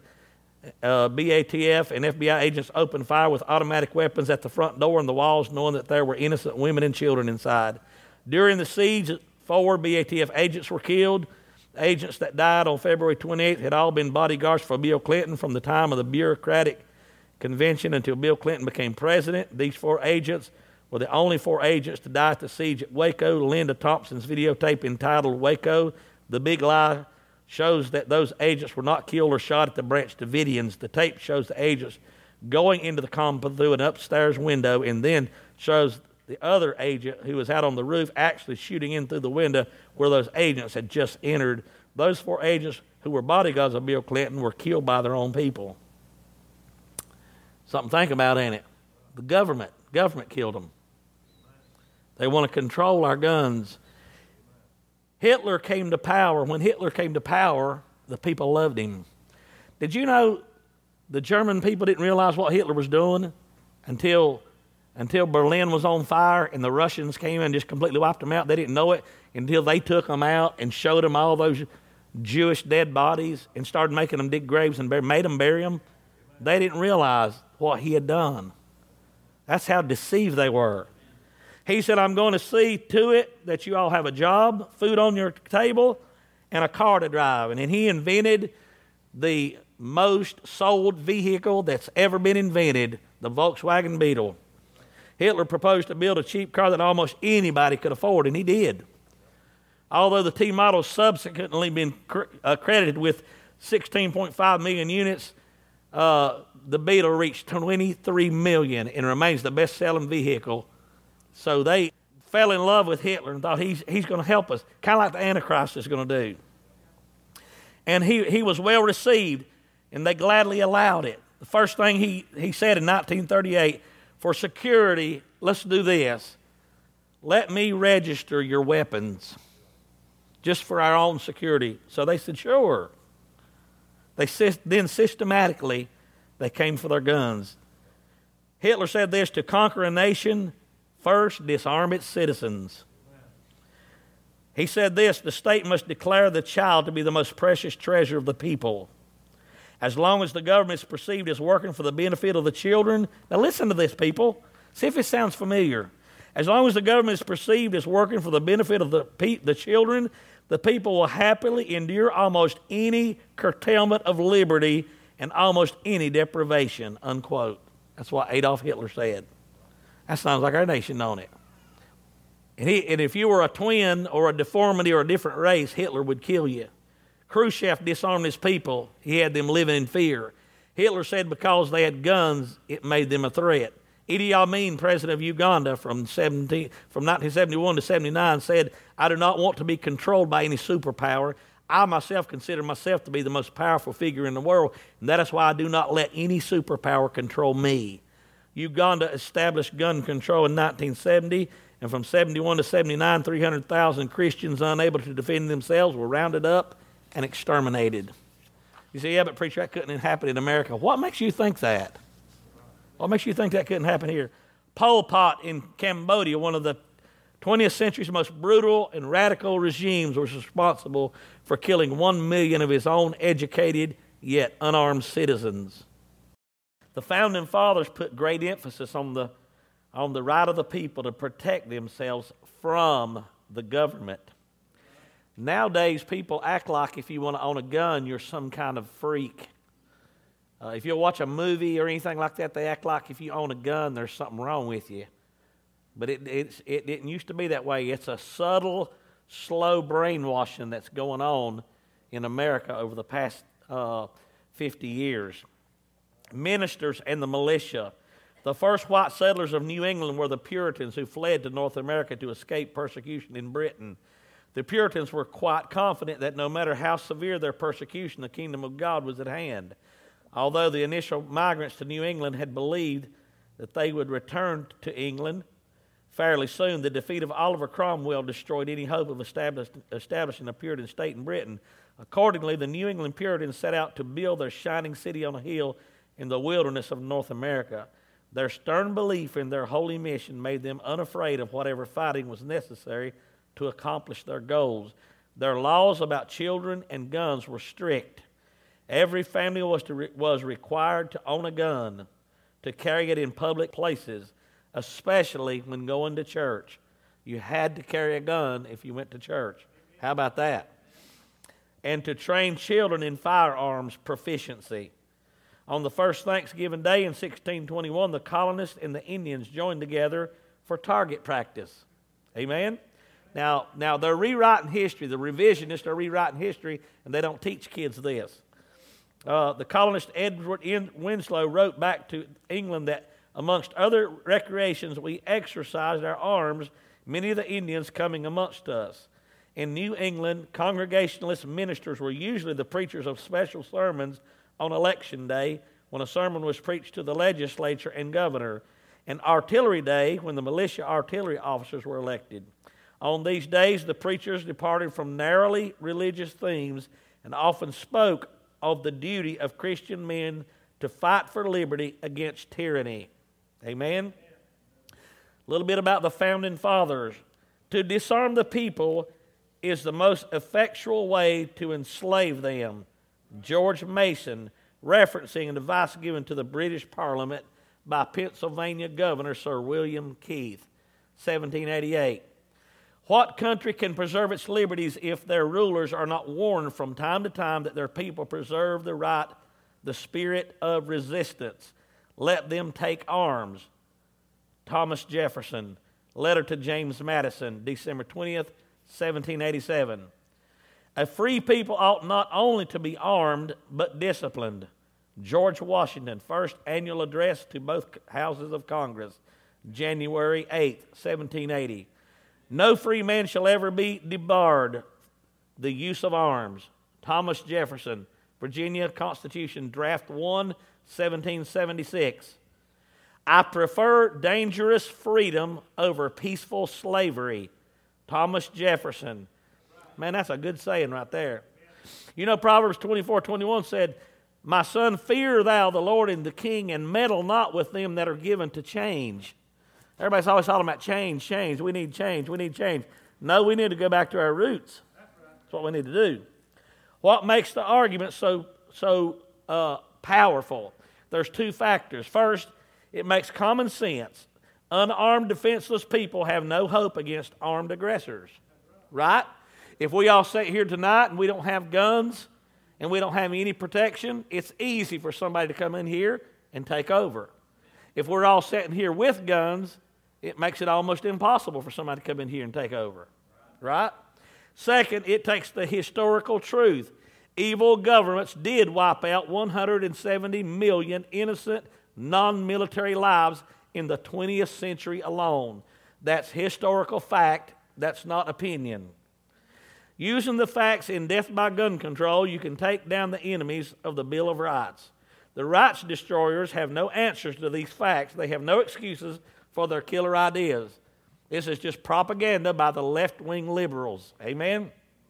BATF and FBI agents opened fire with automatic weapons at the front door and the walls, knowing that there were innocent women and children inside. During the siege, 4 BATF agents were killed. The agents that died on February 28th had all been bodyguards for Bill Clinton from the time of the bureaucratic convention until Bill Clinton became president. These 4 agents were the only 4 agents to die at the siege at Waco. Linda Thompson's videotape entitled Waco, The Big Lie, shows that those agents were not killed or shot at the Branch Davidians. The tape shows the agents going into the compound through an upstairs window, and then shows the other agent who was out on the roof actually shooting in through the window where those agents had just entered. Those 4 agents who were bodyguards of Bill Clinton were killed by their own people. Something to think about, ain't it? The government killed them. They want to control our guns. Hitler came to power. When Hitler came to power, the people loved him. Did you know The German people didn't realize what Hitler was doing until Berlin was on fire and the Russians came and just completely wiped them out. They didn't know it until they took them out and showed them all those Jewish dead bodies and started making them dig graves and made them bury them. They didn't realize what he had done. That's how deceived they were. He said, I'm going to see to it that you all have a job, food on your table, and a car to drive. And then he invented the most sold vehicle that's ever been invented, the Volkswagen Beetle. Hitler proposed to build a cheap car that almost anybody could afford, and he did. Although the T model subsequently been credited with 16.5 million units, the Beetle reached 23 million and remains the best-selling vehicle. So they fell in love with Hitler and thought he's going to help us, kind of like the Antichrist is going to do. And he was well received, and they gladly allowed it. The first thing he said in 1938, for security, let's do this. Let me register your weapons just for our own security. So they said, sure. Then systematically, they came for their guns. Hitler said this, to conquer a nation, first disarm its citizens. He said this, the state must declare the child to be the most precious treasure of the people. As long as the government is perceived as working for the benefit of the children, now listen to this, people. See if it sounds familiar. As long as the government is perceived as working for the benefit of the children, the people will happily endure almost any curtailment of liberty and almost any deprivation, unquote. That's what Adolf Hitler said. That sounds like our nation, don't it? And if you were a twin or a deformity or a different race, Hitler would kill you. Khrushchev disarmed his people. He had them living in fear. Hitler said because they had guns, it made them a threat. Idi Amin, president of Uganda from 1971 to 79, said, I do not want to be controlled by any superpower. I myself consider myself to be the most powerful figure in the world, and that is why I do not let any superpower control me. Uganda established gun control in 1970, and from 71 to 79, 300,000 Christians unable to defend themselves were rounded up and exterminated. You say, yeah, but preacher, that couldn't happen in America. What makes you think that? What makes you think that couldn't happen here? Pol Pot in Cambodia, one of the 20th century's most brutal and radical regimes, was responsible for killing 1 million of his own educated yet unarmed citizens. The Founding Fathers put great emphasis on the right of the people to protect themselves from the government. Nowadays, people act like if you want to own a gun, you're some kind of freak. If you watch a movie or anything like that, they act like if you own a gun, there's something wrong with you. But it didn't used to be that way. It's a subtle, slow brainwashing that's going on in America over the past 50 years. Ministers and the militia. The first white settlers of New England were the Puritans who fled to North America to escape persecution in Britain. The Puritans were quite confident that no matter how severe their persecution, the kingdom of God was at hand. Although the initial migrants to New England had believed that they would return to England fairly soon, the defeat of Oliver Cromwell destroyed any hope of establishing a Puritan state in Britain. Accordingly, the New England Puritans set out to build their shining city on a hill in the wilderness of North America. Their stern belief in their holy mission made them unafraid of whatever fighting was necessary to accomplish their goals. Their laws about children and guns were strict. Every family was required to own a gun, to carry it in public places, especially when going to church. You had to carry a gun if you went to church. How about that? And to train children in firearms proficiency. On the first Thanksgiving Day in 1621, the colonists and the Indians joined together for target practice. Amen? Now they're rewriting history. The revisionists are rewriting history, and they don't teach kids this. The colonist Edward Winslow wrote back to England that amongst other recreations, we exercised our arms, many of the Indians coming amongst us. In New England, Congregationalist ministers were usually the preachers of special sermons on election day, when a sermon was preached to the legislature and governor, and artillery day, when the militia artillery officers were elected. On these days, the preachers departed from narrowly religious themes and often spoke of the duty of Christian men to fight for liberty against tyranny. Amen? A little bit about the Founding Fathers. To disarm the people is the most effectual way to enslave them. George Mason, referencing an advice given to the British Parliament by Pennsylvania Governor Sir William Keith, 1788. What country can preserve its liberties if their rulers are not warned from time to time that their people preserve the right, the spirit of resistance? Let them take arms. Thomas Jefferson, letter to James Madison, December 20th, 1787. A free people ought not only to be armed, but disciplined. George Washington, first annual address to both houses of Congress, January 8th, 1780. No free man shall ever be debarred the use of arms. Thomas Jefferson, Virginia Constitution, Draft 1, 1776. I prefer dangerous freedom over peaceful slavery. Thomas Jefferson. Man, that's a good saying right there. You know, Proverbs 24:21 said, my son, fear thou the Lord and the king, and meddle not with them that are given to change. Everybody's always talking about change. We need change. No, we need to go back to our roots. That's what we need to do. What makes the argument so powerful? There's two factors. First, it makes common sense. Unarmed, defenseless people have no hope against armed aggressors. Right? If we all sit here tonight and we don't have guns and we don't have any protection, it's easy for somebody to come in here and take over. If we're all sitting here with guns, it makes it almost impossible for somebody to come in here and take over. Right? Second, it takes the historical truth. Evil governments did wipe out 170 million innocent, non-military lives in the 20th century alone. That's historical fact. That's not opinion. Using the facts in Death by Gun Control, you can take down the enemies of the Bill of Rights. The rights destroyers have no answers to these facts. They have no excuses for their killer ideas. This is just propaganda by the left-wing liberals. Amen?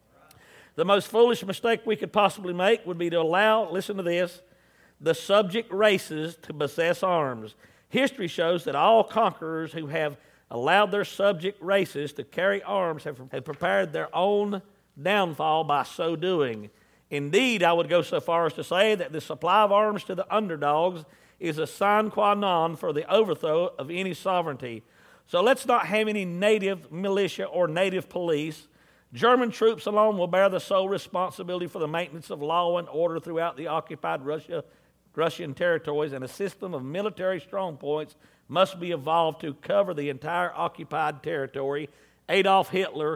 The most foolish mistake we could possibly make would be to allow, listen to this, the subject races to possess arms. History shows that all conquerors who have allowed their subject races to carry arms have prepared their own downfall by so doing. Indeed, I would go so far as to say that the supply of arms to the underdogs is a sine qua non for the overthrow of any sovereignty. So let's not have any native militia or native police. German troops alone will bear the sole responsibility for the maintenance of law and order throughout the occupied Russian territories, and a system of military strongpoints must be evolved to cover the entire occupied territory. Adolf Hitler,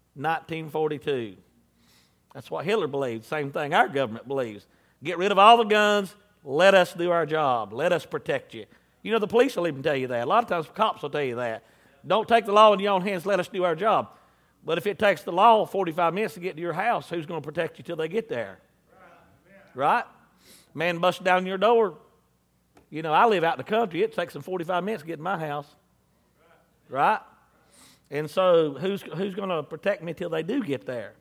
1942. That's what Hitler believed. Same thing our government believes. Get rid of all the guns. Let us do our job. Let us protect you. You know, the police will even tell you that. A lot of times cops will tell you that. Don't take the law in your own hands. Let us do our job. But if it takes the law 45 minutes to get to your house, who's going to protect you till they get there? Right? Man busts down your door. You know, I live out in the country. It takes them 45 minutes to get to my house. Right? And so who's going to protect me till they do get there?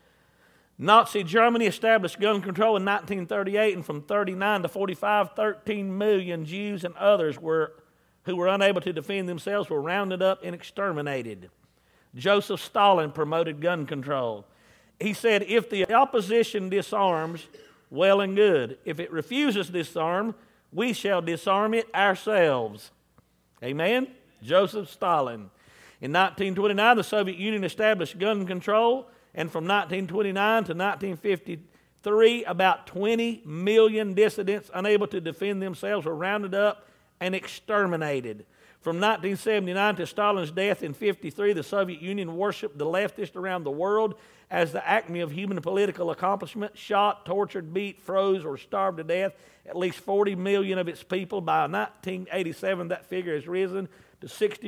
Nazi Germany established gun control in 1938, and from 39 to 45, 13 million Jews and others who were unable to defend themselves were rounded up and exterminated. Joseph Stalin promoted gun control. He said, if the opposition disarms, well and good. If it refuses to disarm, we shall disarm it ourselves. Amen? Joseph Stalin. In 1929, the Soviet Union established gun control, and from 1929 to 1953, about 20 million dissidents unable to defend themselves were rounded up and exterminated. From 1979 to Stalin's death in 1953, the Soviet Union worshipped the leftists around the world as the acme of human political accomplishment. Shot, tortured, beat, froze, or starved to death at least 40 million of its people. By 1987, that figure has risen to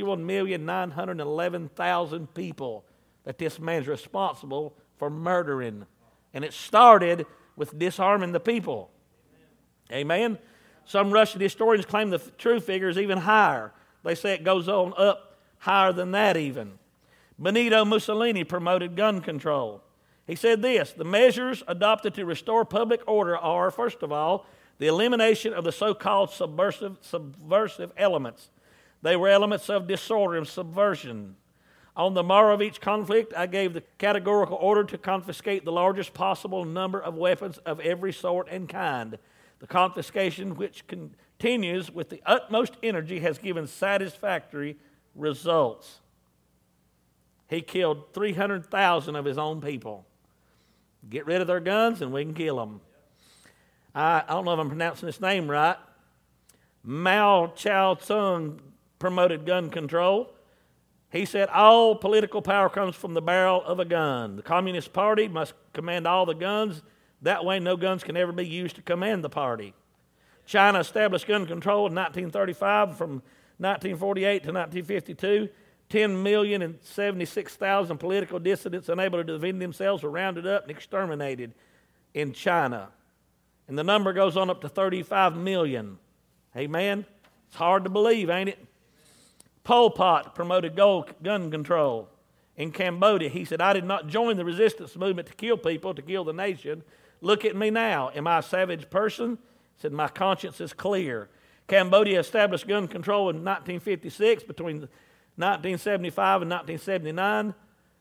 61,911,000 people that this man's responsible for murdering. And it started with disarming the people. Amen? Some Russian historians claim the true figure is even higher. They say it goes on up higher than that even. Benito Mussolini promoted gun control. He said this, the measures adopted to restore public order are, first of all, the elimination of the so-called subversive elements. They were elements of disorder and subversion. On the morrow of each conflict, I gave the categorical order to confiscate the largest possible number of weapons of every sort and kind. The confiscation, which continues with the utmost energy, has given satisfactory results. He killed 300,000 of his own people. Get rid of their guns and we can kill them. I don't know if I'm pronouncing this name right. Mao Zedong promoted gun control. He said all political power comes from the barrel of a gun. The Communist Party must command all the guns. That way no guns can ever be used to command the party. China established gun control in 1935. From 1948 to 1952, 10,076,000 political dissidents unable to defend themselves were rounded up and exterminated in China. And the number goes on up to 35 million. Amen? It's hard to believe, ain't it? Pol Pot promoted gun control in Cambodia. He said, I did not join the resistance movement to kill people, to kill the nation. Look at me now. Am I a savage person? He said, my conscience is clear. Cambodia established gun control in 1956. Between 1975 and 1979,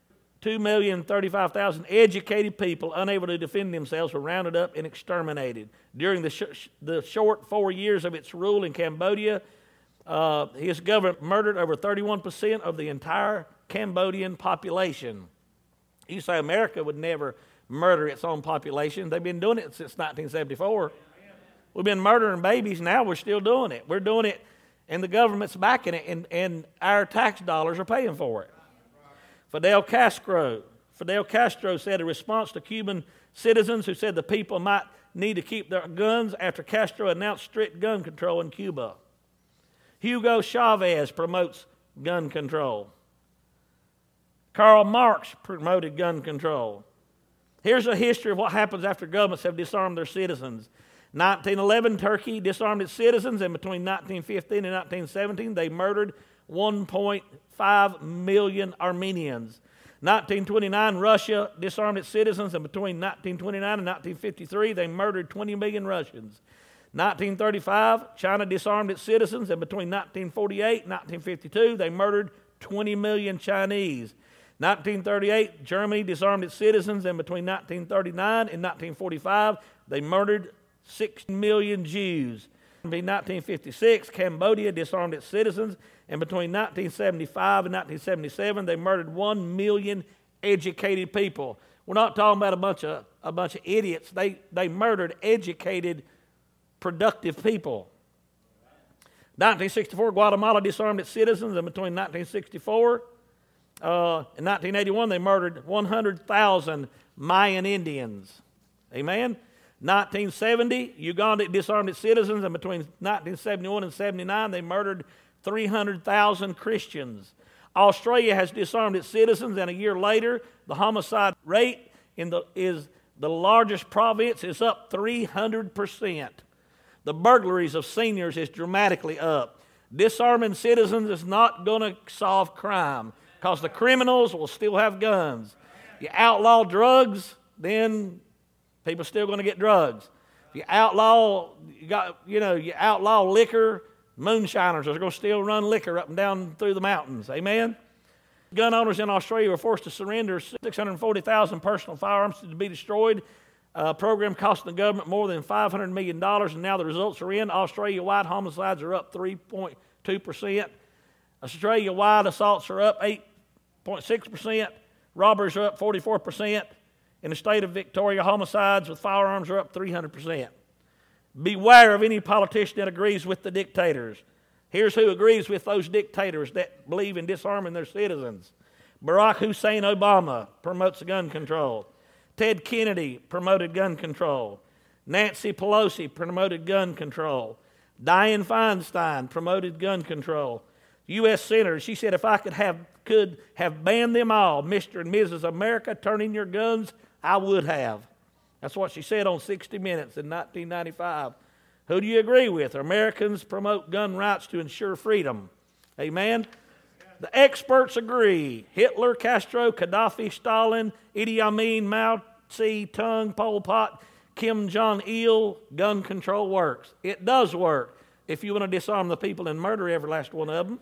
2,035,000 educated people unable to defend themselves were rounded up and exterminated. During the short 4 years of its rule in Cambodia, his government murdered over 31% of the entire Cambodian population. You say America would never murder its own population. They've been doing it since 1974. We've been murdering babies, now we're still doing it. We're doing it, and the government's backing it, and our tax dollars are paying for it. Fidel Castro said in response to Cuban citizens who said the people might need to keep their guns after Castro announced strict gun control in Cuba. Hugo Chavez promotes gun control. Karl Marx promoted gun control. Here's a history of what happens after governments have disarmed their citizens. 1911, Turkey disarmed its citizens, and between 1915 and 1917, they murdered 1.5 million Armenians. 1929, Russia disarmed its citizens, and between 1929 and 1953, they murdered 20 million Russians. 1935, China disarmed its citizens, and between 1948 and 1952, they murdered 20 million Chinese. 1938, Germany disarmed its citizens, and between 1939 and 1945, they murdered 6 million Jews. In 1956, Cambodia disarmed its citizens, and between 1975 and 1977, they murdered 1 million educated people. We're not talking about a bunch of idiots. They murdered educated, productive people. 1964, Guatemala disarmed its citizens, and between 1964 and 1981, they murdered 100,000 Mayan Indians. Amen? 1970, Uganda disarmed its citizens, and between 1971 and 79, they murdered 300,000 Christians. Australia has disarmed its citizens, and a year later, the homicide rate is the largest province is up 300%. The burglaries of seniors is dramatically up. Disarming citizens is not going to solve crime because the criminals will still have guns. You outlaw drugs, then people still going to get drugs. If you outlaw liquor, moonshiners are going to still run liquor up and down through the mountains. Amen? Gun owners in Australia were forced to surrender 640,000 personal firearms to be destroyed. A program costing the government more than $500 million, and now the results are in. Australia-wide homicides are up 3.2%. Australia-wide assaults are up 8.6%. Robberies are up 44%. In the state of Victoria, homicides with firearms are up 300%. Beware of any politician that agrees with the dictators. Here's who agrees with those dictators that believe in disarming their citizens. Barack Hussein Obama promotes gun control. Ted Kennedy promoted gun control. Nancy Pelosi promoted gun control. Dianne Feinstein promoted gun control. U.S. Senator, she said, if I could have banned them all, Mr. and Mrs. America, turn in your guns, I would have. That's what she said on 60 Minutes in 1995. Who do you agree with? Americans promote gun rights to ensure freedom. Amen? The experts agree. Hitler, Castro, Gaddafi, Stalin, Idi Amin, Mao Zedong, Pol Pot Kim Jong-il gun control works. It does work if you want to disarm the people and murder every last one of them.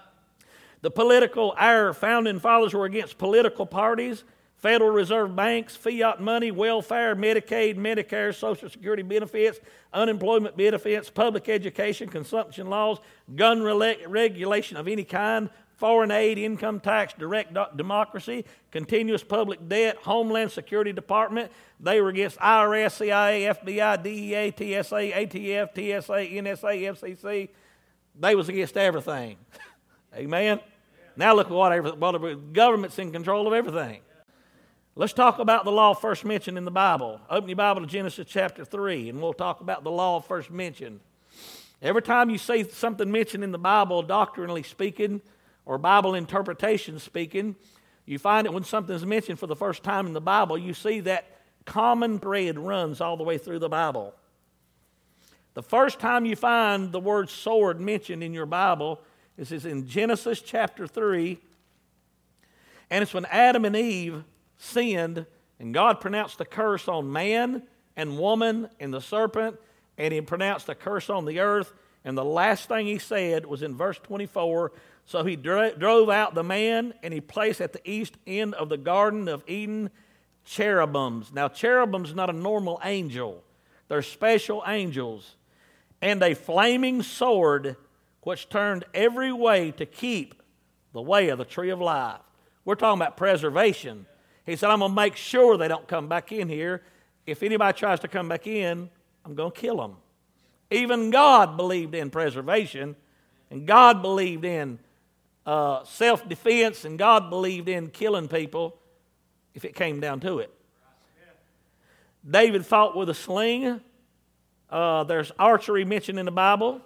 Our founding fathers were against political parties, Federal Reserve banks, fiat money, welfare, Medicaid, Medicare, Social Security benefits, unemployment benefits, public education, consumption laws, gun regulation of any kind, foreign aid, income tax, direct democracy, continuous public debt, Homeland Security Department. They were against IRS, CIA, FBI, DEA, TSA, ATF, TSA, NSA, FCC. They was against everything. Amen? Now look what the government's in control of everything. Let's talk about the law first mentioned in the Bible. Open your Bible to Genesis chapter 3, and we'll talk about the law first mentioned. Every time you see something mentioned in the Bible, doctrinally speaking, or Bible interpretation speaking, you find it when something's mentioned for the first time in the Bible, you see that common thread runs all the way through the Bible. The first time you find the word sword mentioned in your Bible is in Genesis chapter 3, and it's when Adam and Eve sinned, and God pronounced a curse on man and woman and the serpent, and He pronounced a curse on the earth, and the last thing He said was in verse 24, so He drove out the man, and He placed at the east end of the Garden of Eden cherubims. Now, cherubim's not a normal angel. They're special angels. And a flaming sword which turned every way to keep the way of the tree of life. We're talking about preservation. He said, I'm going to make sure they don't come back in here. If anybody tries to come back in, I'm going to kill them. Even God believed in preservation, and God believed in self-defense, and God believed in killing people if it came down to it. David fought with a sling. There's archery mentioned in the Bible.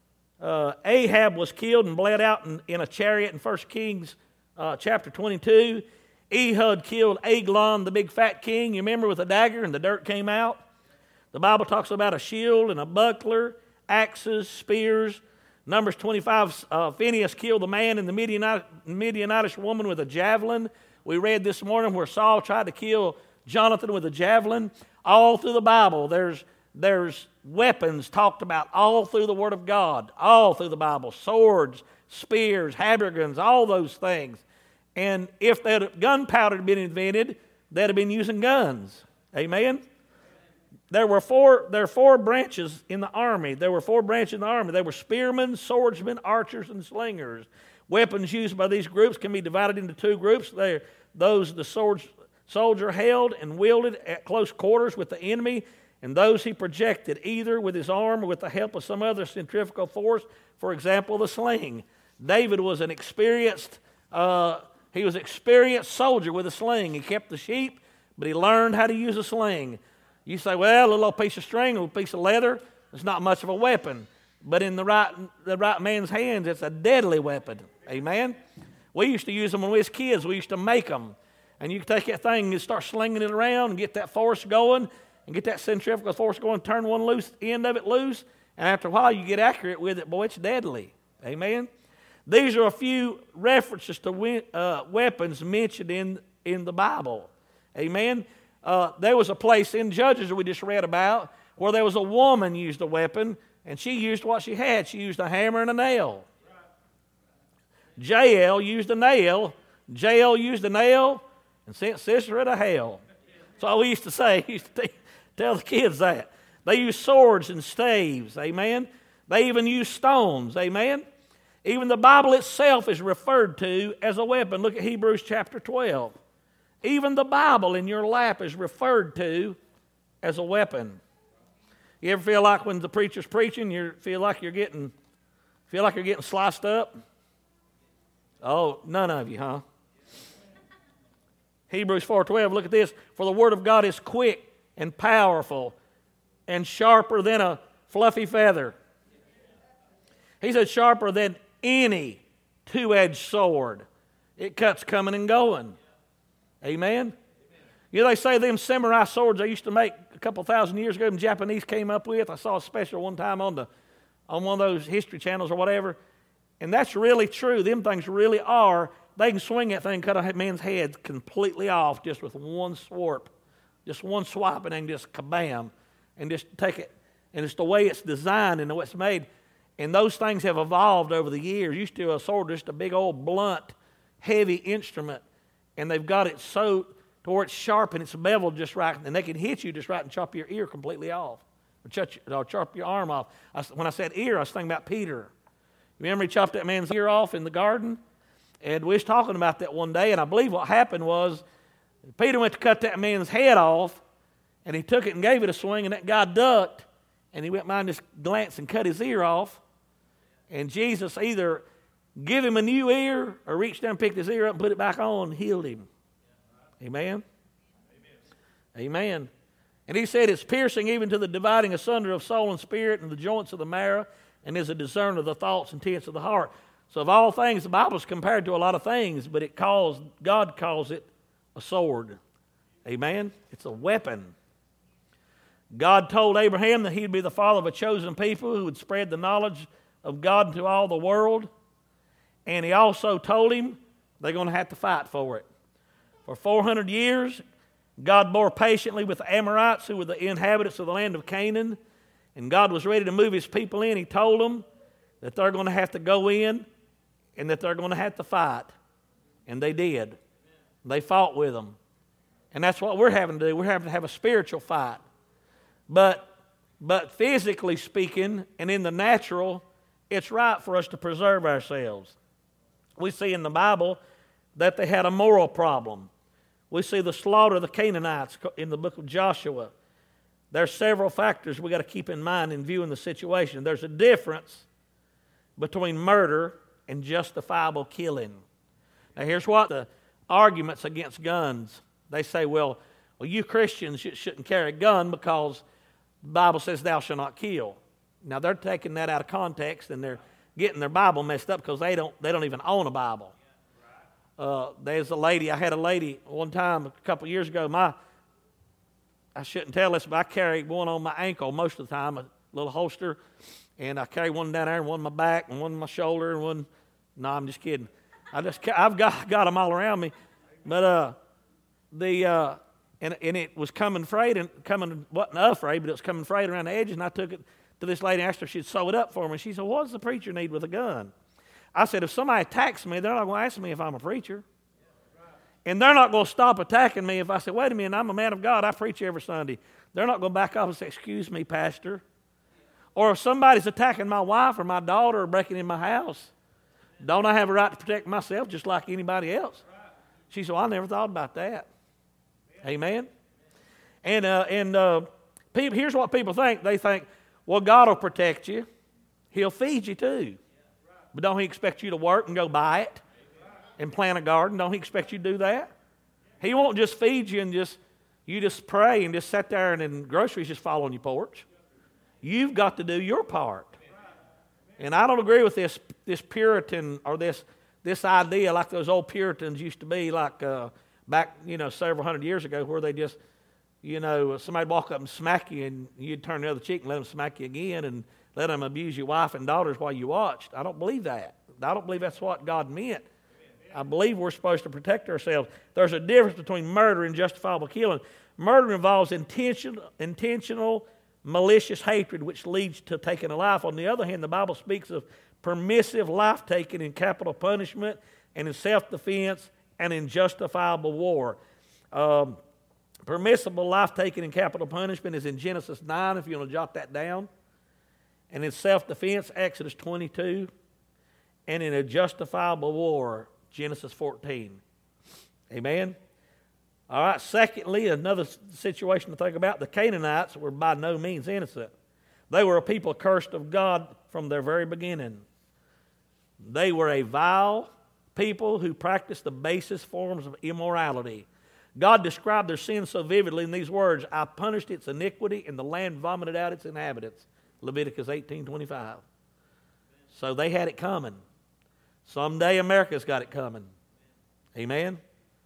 Ahab was killed and bled out in a chariot in 1 Kings chapter 22. Ehud killed Eglon, the big fat king, you remember, with a dagger, and the dirt came out. The Bible talks about a shield and a buckler, axes, spears. Numbers 25, Phinehas killed the man and the Midianitish woman with a javelin. We read this morning where Saul tried to kill Jonathan with a javelin. All through the Bible, there's weapons talked about all through the Word of God, all through the Bible. Swords, spears, habergeons, all those things. And if that gunpowder had been invented, they'd have been using guns. Amen? There are four branches in the army. There were spearmen, swordsmen, archers, and slingers. Weapons used by these groups can be divided into two groups. Those the soldier held and wielded at close quarters with the enemy, and those he projected either with his arm or with the help of some other centrifugal force, for example, the sling. David was an experienced soldier with a sling. He kept the sheep, but he learned how to use a sling. You say, well, a little old piece of string, a little piece of leather, it's not much of a weapon. But in the right man's hands, it's a deadly weapon. Amen? We used to use them when we was kids. We used to make them. And you could take that thing and start slinging it around and get that force going and get that centrifugal force going, turn one end of it loose, and after a while you get accurate with it. Boy, it's deadly. Amen? These are a few references to weapons mentioned in the Bible. Amen? There was a place in Judges that we just read about where there was a woman used a weapon, and she used what she had. She used a hammer and a nail. Jael used a nail. Jael used a nail and sent Sisera to hell. That's all we used to say. We used to tell the kids that. They used swords and staves. Amen? They even used stones. Amen? Even the Bible itself is referred to as a weapon. Look at Hebrews chapter 12. Even the Bible in your lap is referred to as a weapon. You ever feel like when the preacher's preaching, you feel like you're getting sliced up? Oh, none of you, huh? Hebrews 4:12, look at this. For the word of God is quick and powerful and sharper than a fluffy feather. He said sharper than any two-edged sword. It cuts coming and going. Amen? You know, they say them samurai swords they used to make a couple thousand years ago, the Japanese came up with. I saw a special one time on one of those history channels or whatever. And that's really true. Them things really are. They can swing that thing, cut a man's head completely off just with one swipe. Just one swipe and then just kabam. and just take it, and it's the way it's designed and the way it's made. And those things have evolved over the years. Used to a sword just a big old blunt, heavy instrument, and they've got it so to where it's sharp and it's beveled just right, and they can hit you just right and chop your ear completely off, or chop your arm off. When I said ear, I was thinking about Peter. Remember he chopped that man's ear off in the garden? And we was talking about that one day, and I believe what happened was Peter went to cut that man's head off, and he took it and gave it a swing, and that guy ducked, and he went by and just glanced and cut his ear off. And Jesus either give him a new ear or reached down and picked his ear up and put it back on and healed him. Amen? Amen. And he said it's piercing even to the dividing asunder of soul and spirit and the joints of the marrow, and is a discerner of the thoughts and intents of the heart. So of all things, the Bible's compared to a lot of things, but God calls it a sword. Amen? It's a weapon. God told Abraham that he'd be the father of a chosen people who would spread the knowledge of God into all the world. And he also told him they're going to have to fight for it. For 400 years, God bore patiently with the Amorites, who were the inhabitants of the land of Canaan. And God was ready to move his people in. He told them that they're going to have to go in and that they're going to have to fight. And they did. They fought with them. And that's what we're having to do. We're having to have a spiritual fight. But physically speaking and in the natural, it's right for us to preserve ourselves. We see in the Bible that they had a moral problem. We see the slaughter of the Canaanites in the book of Joshua. There's several factors we got to keep in mind in viewing the situation. There's a difference between murder and justifiable killing. Now here's what the arguments against guns. They say, well, you Christians shouldn't carry a gun because the Bible says thou shalt not kill. Now they're taking that out of context and they're getting their Bible messed up because they don't even own a Bible. I had a lady one time a couple years ago. I shouldn't tell this, but I carry one on my ankle most of the time, a little holster, and I carry one down there and one on my back and one on my shoulder and one. No, I'm just kidding. I've got them all around me, but and it was coming frayed and wasn't afraid, but it was coming frayed around the edges, and I took it to this lady and asked her if she'd sew it up for me. She said, what does the preacher need with a gun? I said, if somebody attacks me, they're not going to ask me if I'm a preacher. And they're not going to stop attacking me if I say, wait a minute, I'm a man of God, I preach every Sunday. They're not going to back up and say, excuse me, pastor. Or if somebody's attacking my wife or my daughter or breaking in my house, don't I have a right to protect myself just like anybody else? She said, well, I never thought about that. Amen? And here's what people think. They think, well, God will protect you. He'll feed you too. But don't he expect you to work and go buy it and plant a garden? Don't he expect you to do that? He won't just feed you and you just pray and just sit there and then groceries just fall on your porch. You've got to do your part. And I don't agree with this Puritan or this idea like those old Puritans used to be like back, several hundred years ago where they just, somebody walk up and smack you and you'd turn the other cheek and let them smack you again and let them abuse your wife and daughters while you watched. I don't believe that. I don't believe that's what God meant. I believe we're supposed to protect ourselves. There's a difference between murder and justifiable killing. Murder involves intentional, malicious hatred which leads to taking a life. On the other hand, the Bible speaks of permissive life-taking in capital punishment and in self-defense and in justifiable war. Permissible life-taking in capital punishment is in Genesis 9, if you want to jot that down. And in self-defense, Exodus 22. And in a justifiable war, Genesis 14. Amen? All right, secondly, another situation to think about, the Canaanites were by no means innocent. They were a people cursed of God from their very beginning. They were a vile people who practiced the basest forms of immorality. God described their sin so vividly in these words, I punished its iniquity and the land vomited out its inhabitants. Leviticus 18:25. So they had it coming. Someday America's got it coming. Amen?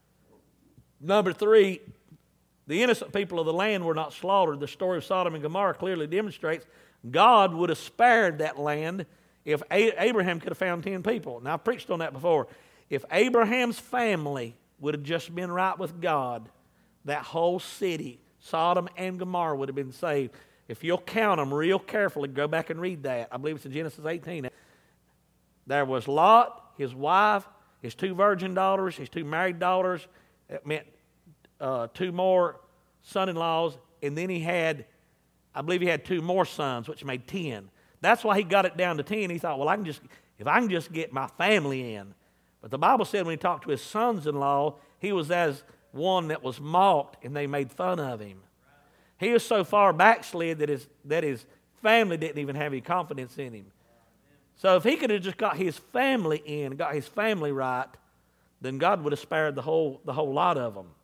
Number 3, the innocent people of the land were not slaughtered. The story of Sodom and Gomorrah clearly demonstrates God would have spared that land if Abraham could have found 10 people. Now, I've preached on that before. If Abraham's family would have just been right with God, that whole city, Sodom and Gomorrah, would have been saved. If you'll count them real carefully, go back and read that. I believe it's in Genesis 18. There was Lot, his wife, his 2 virgin daughters, his 2 married daughters. It meant 2 more son-in-laws. And then he had, I believe he had 2 more sons, which made 10. That's why he got it down to 10. He thought, well, if I can just get my family in. But the Bible said when he talked to his sons-in-law, he was as one that was mocked and they made fun of him. He was so far backslid that his family didn't even have any confidence in him. So if he could have just got his family in, got his family right, then God would have spared the whole lot of them.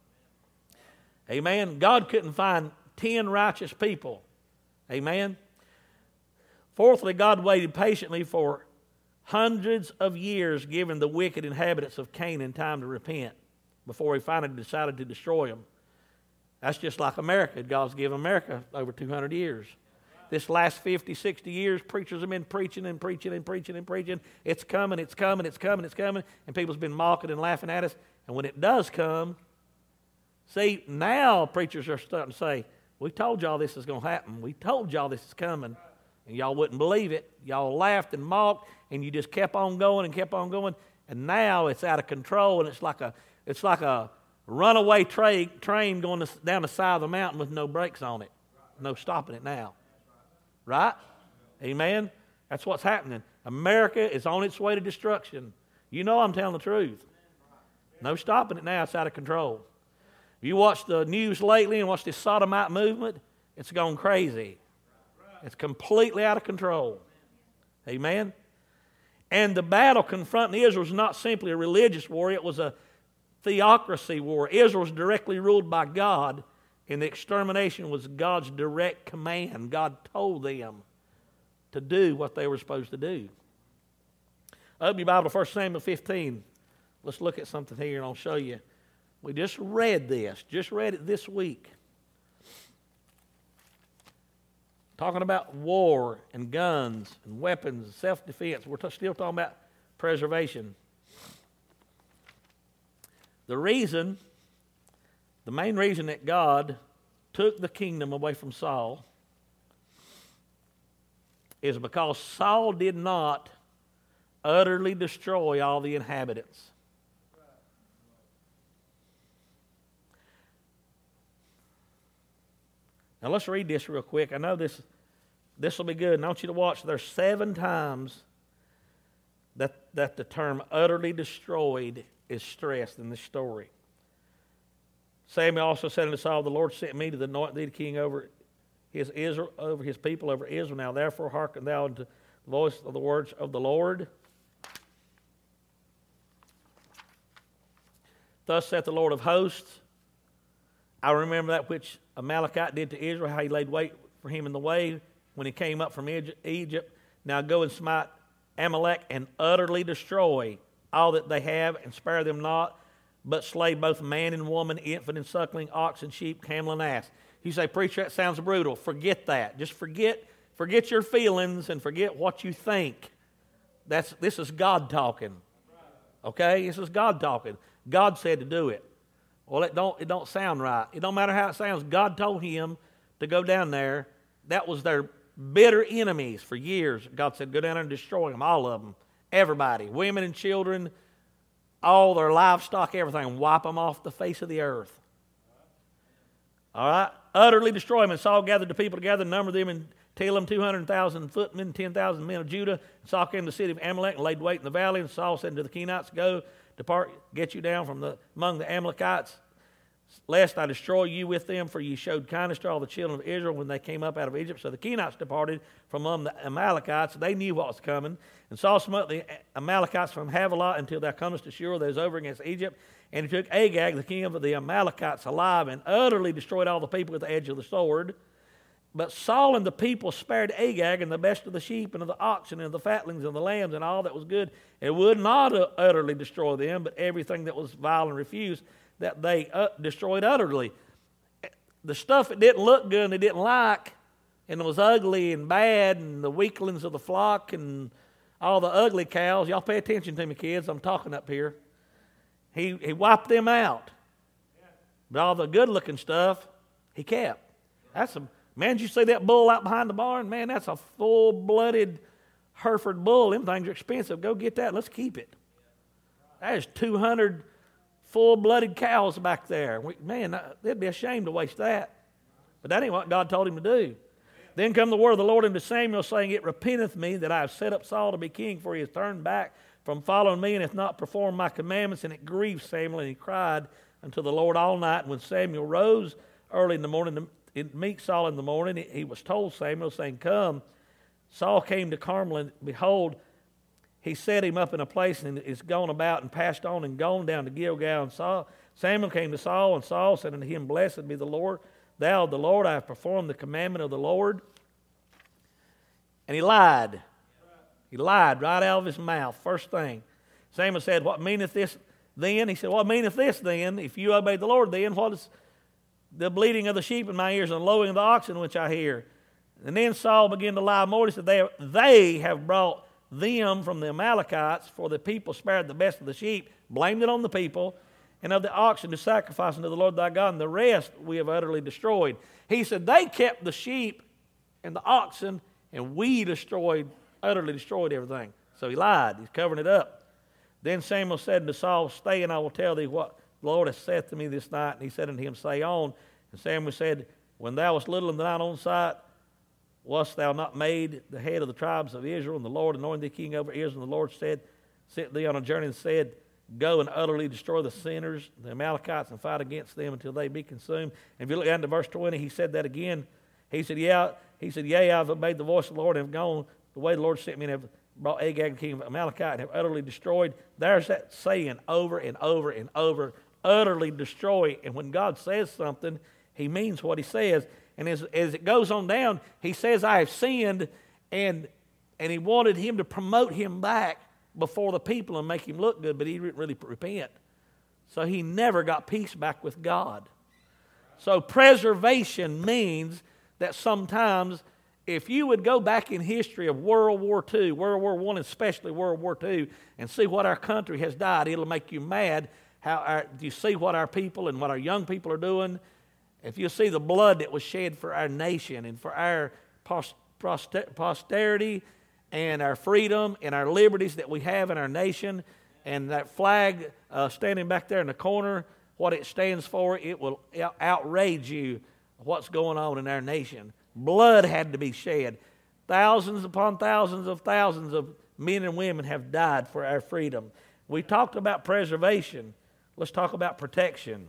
Amen. God couldn't find 10 righteous people. Amen. Fourthly, God waited patiently for hundreds of years, giving the wicked inhabitants of Canaan time to repent before he finally decided to destroy them. That's just like America. God's given America over 200 years. This last 50, 60 years, preachers have been preaching and preaching and preaching and preaching. It's coming, it's coming, it's coming, it's coming. And people's been mocking and laughing at us. And when it does come, see, now preachers are starting to say, we told y'all this is going to happen. We told y'all this is coming. And y'all wouldn't believe it. Y'all laughed and mocked, and you just kept on going and kept on going. And now it's out of control, and it's like a runaway train going down the side of the mountain with no brakes on it. No stopping it now. Right? Amen? That's what's happening. America is on its way to destruction. You know I'm telling the truth. No stopping it now. It's out of control. If you watch the news lately and watch this sodomite movement, it's gone crazy. It's completely out of control. Amen? And the battle confronting Israel was not simply a religious war. It was a theocracy war. Israel was directly ruled by God, and the extermination was God's direct command. God told them to do what they were supposed to do. Open your Bible to 1 Samuel 15. Let's look at something here, and I'll show you. We just read it this week. Talking about war and guns and weapons and self-defense. We're still talking about preservation. The main reason that God took the kingdom away from Saul is because Saul did not utterly destroy all the inhabitants. Now let's read this real quick. I know this will be good, and I want you to watch. There's 7 times that the term utterly destroyed is stressed in this story. Samuel also said unto Saul, the Lord sent me to anoint thee the king over his people, over Israel. Now therefore hearken thou unto the voice of the words of the Lord. Thus saith the Lord of hosts, I remember that which Amalekite did to Israel, how he laid wait for him in the way when he came up from Egypt. Now go and smite Amalek and utterly destroy all that they have, and spare them not, but slay both man and woman, infant and suckling, ox and sheep, camel and ass. You say, preacher, that sounds brutal. Forget that. Just forget your feelings and forget what you think. This is God talking. Okay? This is God talking. God said to do it. Well, it don't sound right. It don't matter how it sounds. God told him to go down there. That was their bitter enemies for years. God said, go down there and destroy them, all of them. Everybody, women and children, all their livestock, everything. Wipe them off the face of the earth. All right? Utterly destroy them. And Saul gathered the people together, numbered them, and tell them 200,000 footmen, 10,000 men of Judah. And Saul came to the city of Amalek and laid wait in the valley. And Saul said to the Kenites, go, depart, get you down from among the Amalekites, lest I destroy you with them, for ye showed kindness to all the children of Israel when they came up out of Egypt. So the Kenites departed from among the Amalekites. They knew what was coming. And Saul smote the Amalekites from Havilah until thou comest to Shur, that is over against Egypt. And he took Agag, the king of the Amalekites, alive, and utterly destroyed all the people with the edge of the sword. But Saul and the people spared Agag and the best of the sheep and of the oxen and of the fatlings and the lambs and all that was good. It would not utterly destroy them, but everything that was vile and refused, that they destroyed utterly. The stuff that didn't look good and they didn't like, and it was ugly and bad, and the weaklings of the flock and all the ugly cows. Y'all pay attention to me, kids. I'm talking up here. He wiped them out. But all the good-looking stuff, he kept. Man, did you see that bull out behind the barn? Man, that's a full-blooded Hereford bull. Them things are expensive. Go get that. Let's keep it. There's 200 full-blooded cows back there. Man, they'd be ashamed to waste that. But that ain't what God told him to do. Then come the word of the Lord unto Samuel, saying, It repenteth me that I have set up Saul to be king, for he has turned back from following me, and hath not performed my commandments. And it grieved Samuel, and he cried unto the Lord all night. And when Samuel rose early in the morning to meet Saul in the morning, he was told Samuel, saying, Come. Saul came to Carmel, and behold, he set him up in a place, and is gone about, and passed on, and gone down to Gilgal. And Samuel came to Saul, and Saul said unto him, Blessed be the Lord, thou the Lord, I have performed the commandment of the Lord. And he lied. He lied right out of his mouth, first thing. Samuel said, What meaneth this then? He said, What meaneth this then? If you obey the Lord, then what is the bleating of the sheep in my ears and the lowing of the oxen which I hear? And then Saul began to lie more. He said, They have brought them from the Amalekites, for the people spared the best of the sheep, blamed it on the people, and of the oxen to sacrifice unto the Lord thy God, and the rest we have utterly destroyed. He said, They kept the sheep and the oxen, and we utterly destroyed everything. So he lied. He's covering it up. Then Samuel said unto Saul, Stay, and I will tell thee what the Lord hath said to me this night. And he said unto him, Say on. And Samuel said, When thou wast little in thine own sight, wast thou not made the head of the tribes of Israel? And the Lord anointed thee king over Israel. And the Lord sent thee on a journey and said, Go and utterly destroy the sinners, the Amalekites, and fight against them until they be consumed. And if you look down to verse 20, he said that again. He said, Yea, I've obeyed the voice of the Lord, and have gone the way the Lord sent me, and have brought Agag, king of Amalekite, and have utterly destroyed. There's that saying over and over and over, utterly destroy. And when God says something, he means what he says. And as it goes on down, he says, I have sinned, and he wanted him to promote him back before the people and make him look good, but he didn't really repent. So he never got peace back with God. So preservation means that sometimes if you would go back in history of World War II, World War I, especially World War II, and see what our country has died, it'll make you mad. Do you see what our people and what our young people are doing? If you see the blood that was shed for our nation and for our posterity and our freedom and our liberties that we have in our nation, and that flag standing back there in the corner, what it stands for, it will outrage you what's going on in our nation. Blood had to be shed. Thousands upon thousands of men and women have died for our freedom. We talked about preservation. Let's talk about protection.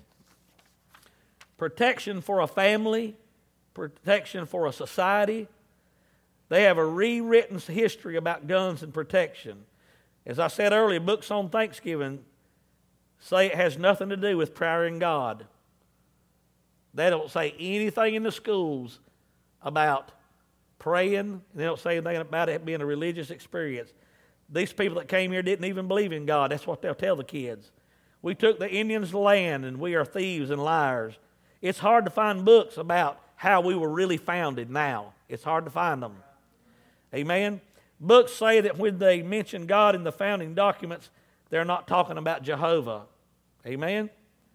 Protection for a family, protection for a society. They have a rewritten history about guns and protection. As I said earlier, books on Thanksgiving say it has nothing to do with prayer and God. They don't say anything in the schools about praying. They don't say anything about it being a religious experience. These people that came here didn't even believe in God. That's what they'll tell the kids. We took the Indians' land, and we are thieves and liars. It's hard to find books about how we were really founded now. It's hard to find them. Amen? Books say that when they mention God in the founding documents, they're not talking about Jehovah. Amen?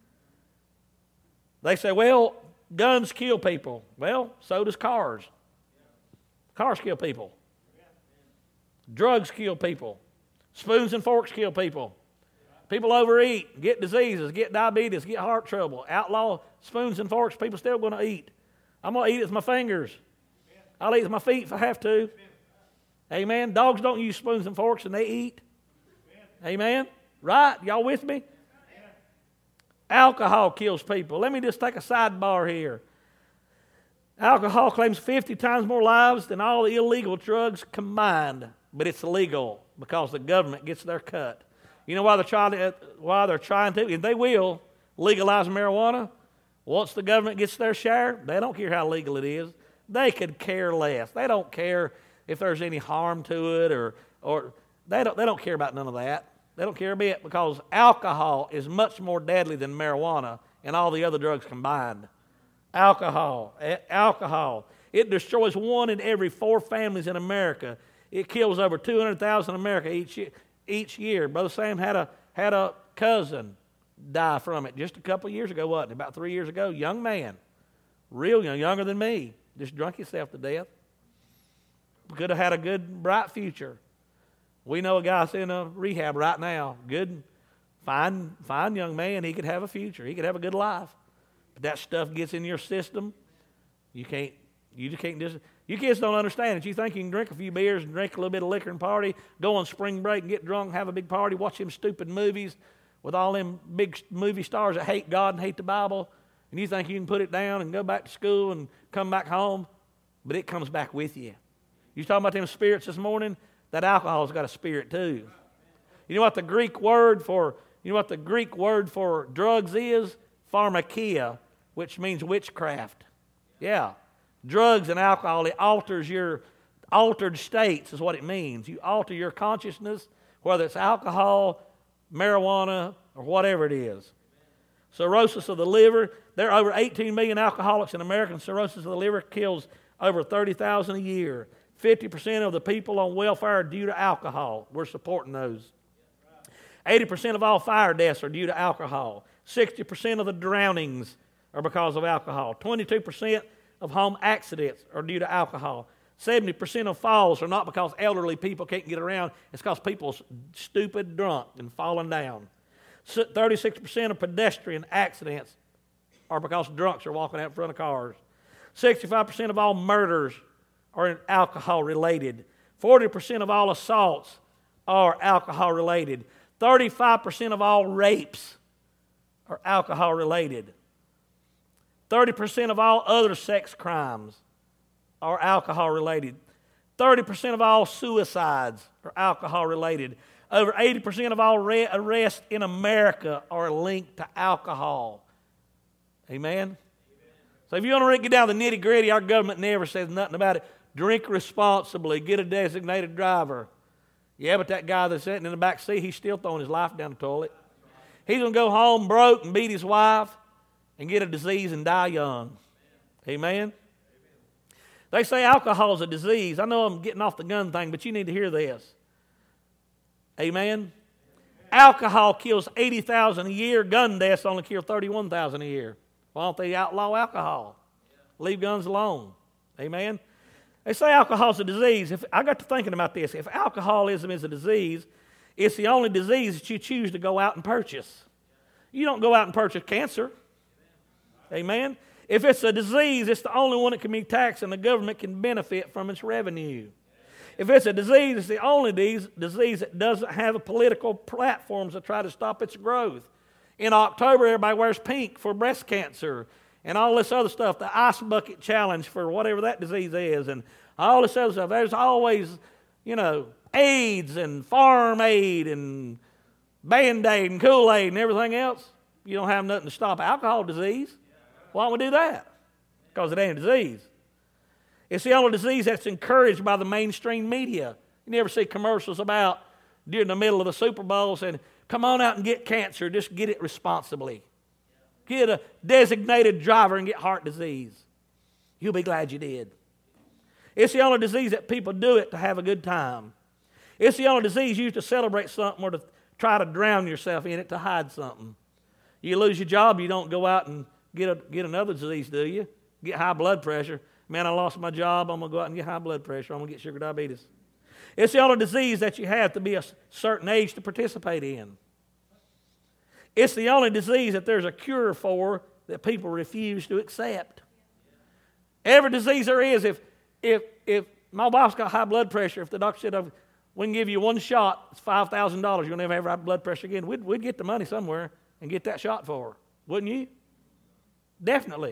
They say, well, guns kill people. Well, so does cars. Cars kill people. Drugs kill people. Spoons and forks kill people. People overeat, get diseases, get diabetes, get heart trouble. Outlaw spoons and forks, people still going to eat. I'm going to eat with my fingers. I'll eat with my feet if I have to. Amen. Dogs don't use spoons and forks and they eat. Amen. Right? Y'all with me? Alcohol kills people. Let me just take a sidebar here. Alcohol claims 50 times more lives than all the illegal drugs combined, but it's illegal because the government gets their cut. You know why they're trying to, and they will, legalize marijuana? Once the government gets their share, they don't care how legal it is. They could care less. They don't care if there's any harm to it, or they don't care about none of that. They don't care a bit, because alcohol is much more deadly than marijuana and all the other drugs combined. Alcohol. It destroys 1 in every 4 families in America. It kills over 200,000 in America each year. Brother Sam had a cousin die from it just a couple of years ago, wasn't it? About 3 years ago. Young man. Real young, younger than me. Just drunk himself to death. Could have had a good, bright future. We know a guy that's in a rehab right now. Good, fine young man. He could have a future. He could have a good life. But that stuff gets in your system. You just can't. You kids don't understand it. You think you can drink a few beers and drink a little bit of liquor and party, go on spring break and get drunk and have a big party, watch them stupid movies with all them big movie stars that hate God and hate the Bible, and you think you can put it down and go back to school and come back home, but it comes back with you. You talking about them spirits this morning? That alcohol's got a spirit too. You know what the Greek word for drugs is? Pharmakia, which means witchcraft. Yeah. Drugs and alcohol, it alters your altered states is what it means. You alter your consciousness, whether it's alcohol, marijuana, or whatever it is. Cirrhosis of the liver. There are over 18 million alcoholics in America, and cirrhosis of the liver kills over 30,000 a year. 50% of the people on welfare are due to alcohol. We're supporting those. 80% of all fire deaths are due to alcohol. 60% of the drownings are because of alcohol. 22% of home accidents are due to alcohol. 70% of falls are not because elderly people can't get around. It's because people are stupid drunk and falling down. 36% of pedestrian accidents are because drunks are walking out in front of cars. 65% of all murders are alcohol related. 40% of all assaults are alcohol related. 35% of all rapes are alcohol related. 30% of all other sex crimes are alcohol related. 30% of all suicides are alcohol related. Over 80% of all arrests in America are linked to alcohol. Amen? So if you want to get down to the nitty gritty, our government never says nothing about it. Drink responsibly. Get a designated driver. Yeah, but that guy that's sitting in the back seat, he's still throwing his life down the toilet. He's going to go home broke and beat his wife and get a disease and die young. Amen? They say alcohol is a disease. I know I'm getting off the gun thing, but you need to hear this. Amen? Alcohol kills 80,000 a year. Gun deaths only kill 31,000 a year. Why don't they outlaw alcohol? Leave guns alone. Amen? They say alcohol is a disease. I got to thinking about this. If alcoholism is a disease, it's the only disease that you choose to go out and purchase. You don't go out and purchase cancer. Amen? If it's a disease, it's the only one that can be taxed and the government can benefit from its revenue. If it's a disease, it's the only disease that doesn't have a political platforms to try to stop its growth. In October, everybody wears pink for breast cancer and all this other stuff, the ice bucket challenge for whatever that disease is, and all this other stuff. There's always, AIDS and Farm Aid and Band-Aid and Kool-Aid and everything else. You don't have nothing to stop alcohol disease. Why don't we do that? Because it ain't a disease. It's the only disease that's encouraged by the mainstream media. You never see commercials about during the middle of the Super Bowl saying, come on out and get cancer, just get it responsibly. Get a designated driver and get heart disease. You'll be glad you did. It's the only disease that people do it to have a good time. It's the only disease used to celebrate something or to try to drown yourself in it to hide something. You lose your job, you don't go out and get another disease, do you? Get high blood pressure. Man, I lost my job. I'm going to go out and get high blood pressure. I'm going to get sugar diabetes. It's the only disease that you have to be a certain age to participate in. It's the only disease that there's a cure for that people refuse to accept. Every disease there is, if my wife's got high blood pressure, if the doctor said, we can give you one shot, it's $5,000, you'll never have high blood pressure again, we'd get the money somewhere and get that shot for her. Wouldn't you? Definitely.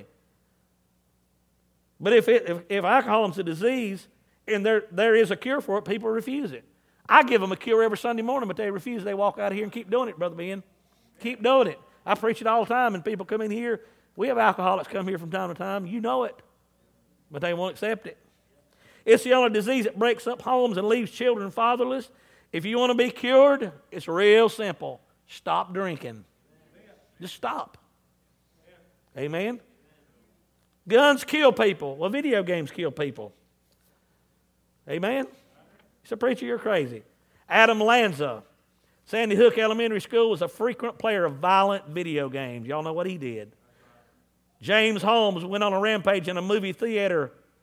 But if alcoholism is a disease and there is a cure for it, people refuse it. I give them a cure every Sunday morning, but they refuse. They walk out of here and keep doing it, Brother Ben. Keep doing it. I preach it all the time, and people come in here. We have alcoholics come here from time to time. You know it, but they won't accept it. It's the only disease that breaks up homes and leaves children fatherless. If you want to be cured, it's real simple. Stop drinking. Just stop. Amen? Guns kill people. Well, video games kill people. Amen? You say, preacher, you're crazy. Adam Lanza, Sandy Hook Elementary School, was a frequent player of violent video games. Y'all know what he did. James Holmes went on a rampage in a movie theater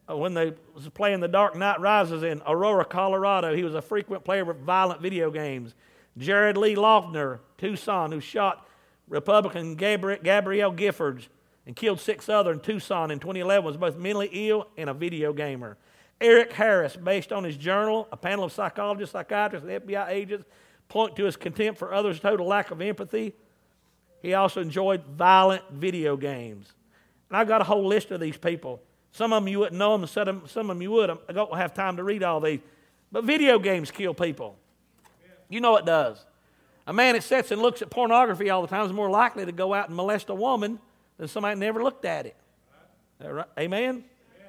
when they was playing The Dark Knight Rises in Aurora, Colorado. He was a frequent player of violent video games. Jared Lee Loughner, Tucson, who shot Republican Gabrielle Giffords and killed 6 others in Tucson in 2011, was both mentally ill and a video gamer. Eric Harris, based on his journal, a panel of psychologists, psychiatrists, and FBI agents point to his contempt for others' total lack of empathy. He also enjoyed violent video games. And I've got a whole list of these people. Some of them you wouldn't know them, and some of them you would. I don't have time to read all these. But video games kill people. You know it does. A man that sits and looks at pornography all the time is more likely to go out and molest a woman than somebody that never looked at it. Right? Amen?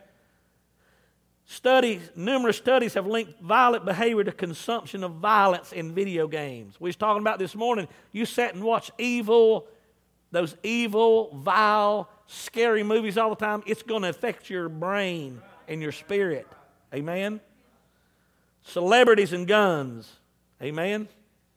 Numerous studies have linked violent behavior to consumption of violence in video games. We was talking about this morning, you sat and watch those evil, vile, scary movies all the time. It's going to affect your brain and your spirit. Amen? Celebrities and guns. Amen?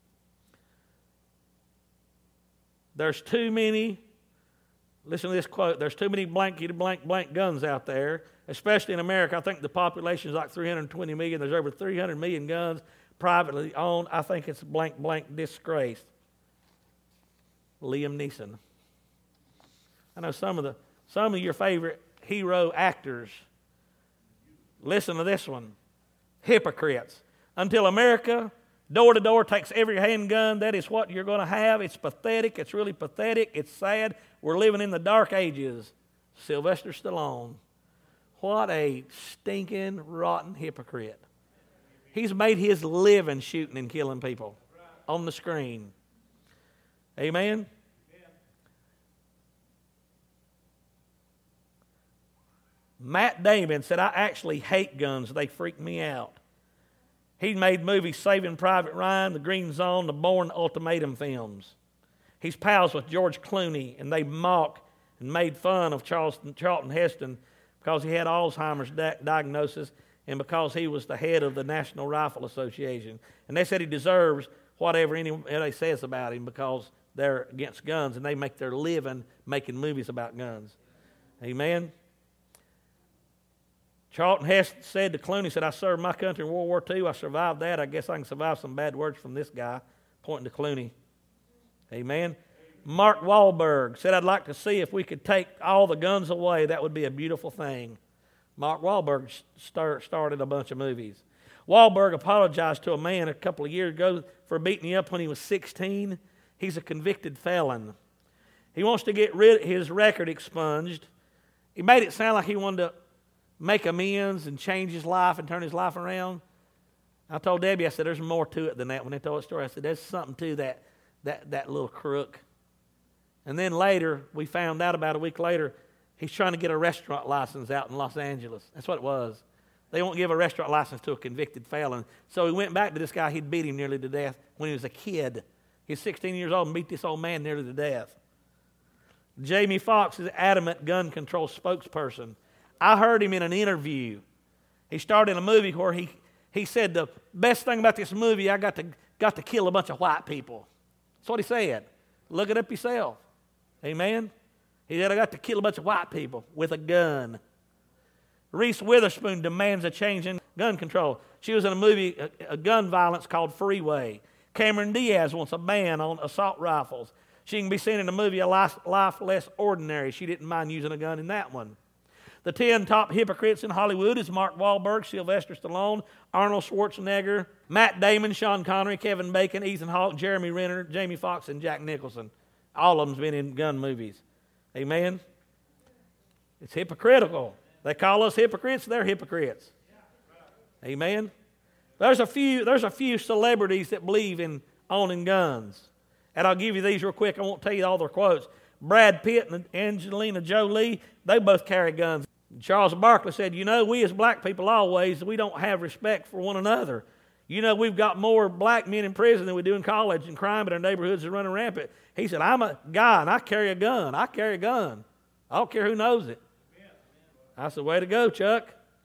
There's too many, listen to this quote, there's too many blankety blank blank guns out there, especially in America. I think the population is like 320 million. There's over 300 million guns privately owned. I think it's blank blank disgrace. Liam Neeson. I know some of your favorite hero actors. Listen to this one. Hypocrites. Until America, door to door, takes every handgun, that is what you're going to have. It's pathetic. It's really pathetic. It's sad. We're living in the dark ages. Sylvester Stallone. What a stinking, rotten hypocrite. He's made his living shooting and killing people on the screen. Amen? Matt Damon said, I actually hate guns. They freak me out. He made movies Saving Private Ryan, The Green Zone, the Bourne Ultimatum films. He's pals with George Clooney, and they mock and made fun of Charlton Heston because he had Alzheimer's diagnosis and because he was the head of the National Rifle Association. And they said he deserves whatever anybody says about him because they're against guns, and they make their living making movies about guns. Amen? Charlton Heston said to Clooney, said, I served my country in World War II. I survived that. I guess I can survive some bad words from this guy, pointing to Clooney. Amen. Mark Wahlberg said, I'd like to see if we could take all the guns away. That would be a beautiful thing. Mark Wahlberg started a bunch of movies. Wahlberg apologized to a man a couple of years ago for beating him up when he was 16. He's a convicted felon. He wants to get his record expunged. He made it sound like he wanted to make amends and change his life and turn his life around. I told Debbie, I said, there's more to it than that. When they told the story, I said, there's something to that little crook. And then later, we found out about a week later, he's trying to get a restaurant license out in Los Angeles. That's what it was. They won't give a restaurant license to a convicted felon. So he went back to this guy. He'd beat him nearly to death when he was a kid. He's 16 years old and beat this old man nearly to death. Jamie Foxx is an adamant gun control spokesperson. I heard him in an interview. He started in a movie where he said, the best thing about this movie, I got to kill a bunch of white people. That's what he said. Look it up yourself. Amen? He said, I got to kill a bunch of white people with a gun. Reese Witherspoon demands a change in gun control. She was in a movie, a gun violence called Freeway. Cameron Diaz wants a ban on assault rifles. She can be seen in a movie, A Life Less Ordinary. She didn't mind using a gun in that one. The 10 top hypocrites in Hollywood is Mark Wahlberg, Sylvester Stallone, Arnold Schwarzenegger, Matt Damon, Sean Connery, Kevin Bacon, Ethan Hawke, Jeremy Renner, Jamie Foxx, and Jack Nicholson. All of them's been in gun movies. Amen? It's hypocritical. They call us hypocrites, they're hypocrites. Amen? There's a few celebrities that believe in owning guns. And I'll give you these real quick. I won't tell you all their quotes. Brad Pitt and Angelina Jolie, they both carry guns. Charles Barkley said, we as black people always, we don't have respect for one another. We've got more black men in prison than we do in college, and crime in our neighborhoods is running rampant. He said, I'm a guy and I carry a gun. I carry a gun. I don't care who knows it. I said, way to go, Chuck.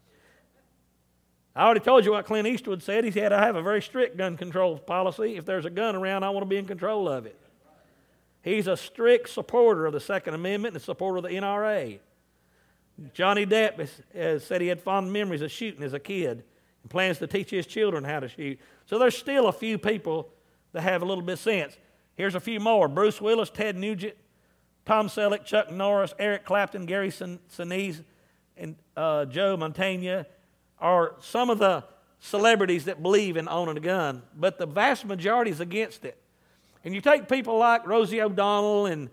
I already told you what Clint Eastwood said. He said, I have a very strict gun control policy. If there's a gun around, I want to be in control of it. He's a strict supporter of the Second Amendment and a supporter of the NRA. Johnny Depp has said he had fond memories of shooting as a kid and plans to teach his children how to shoot. So there's still a few people that have a little bit of sense. Here's a few more. Bruce Willis, Ted Nugent, Tom Selleck, Chuck Norris, Eric Clapton, Gary Sinise, and Joe Montana are some of the celebrities that believe in owning a gun. But the vast majority is against it. And you take people like Rosie O'Donnell and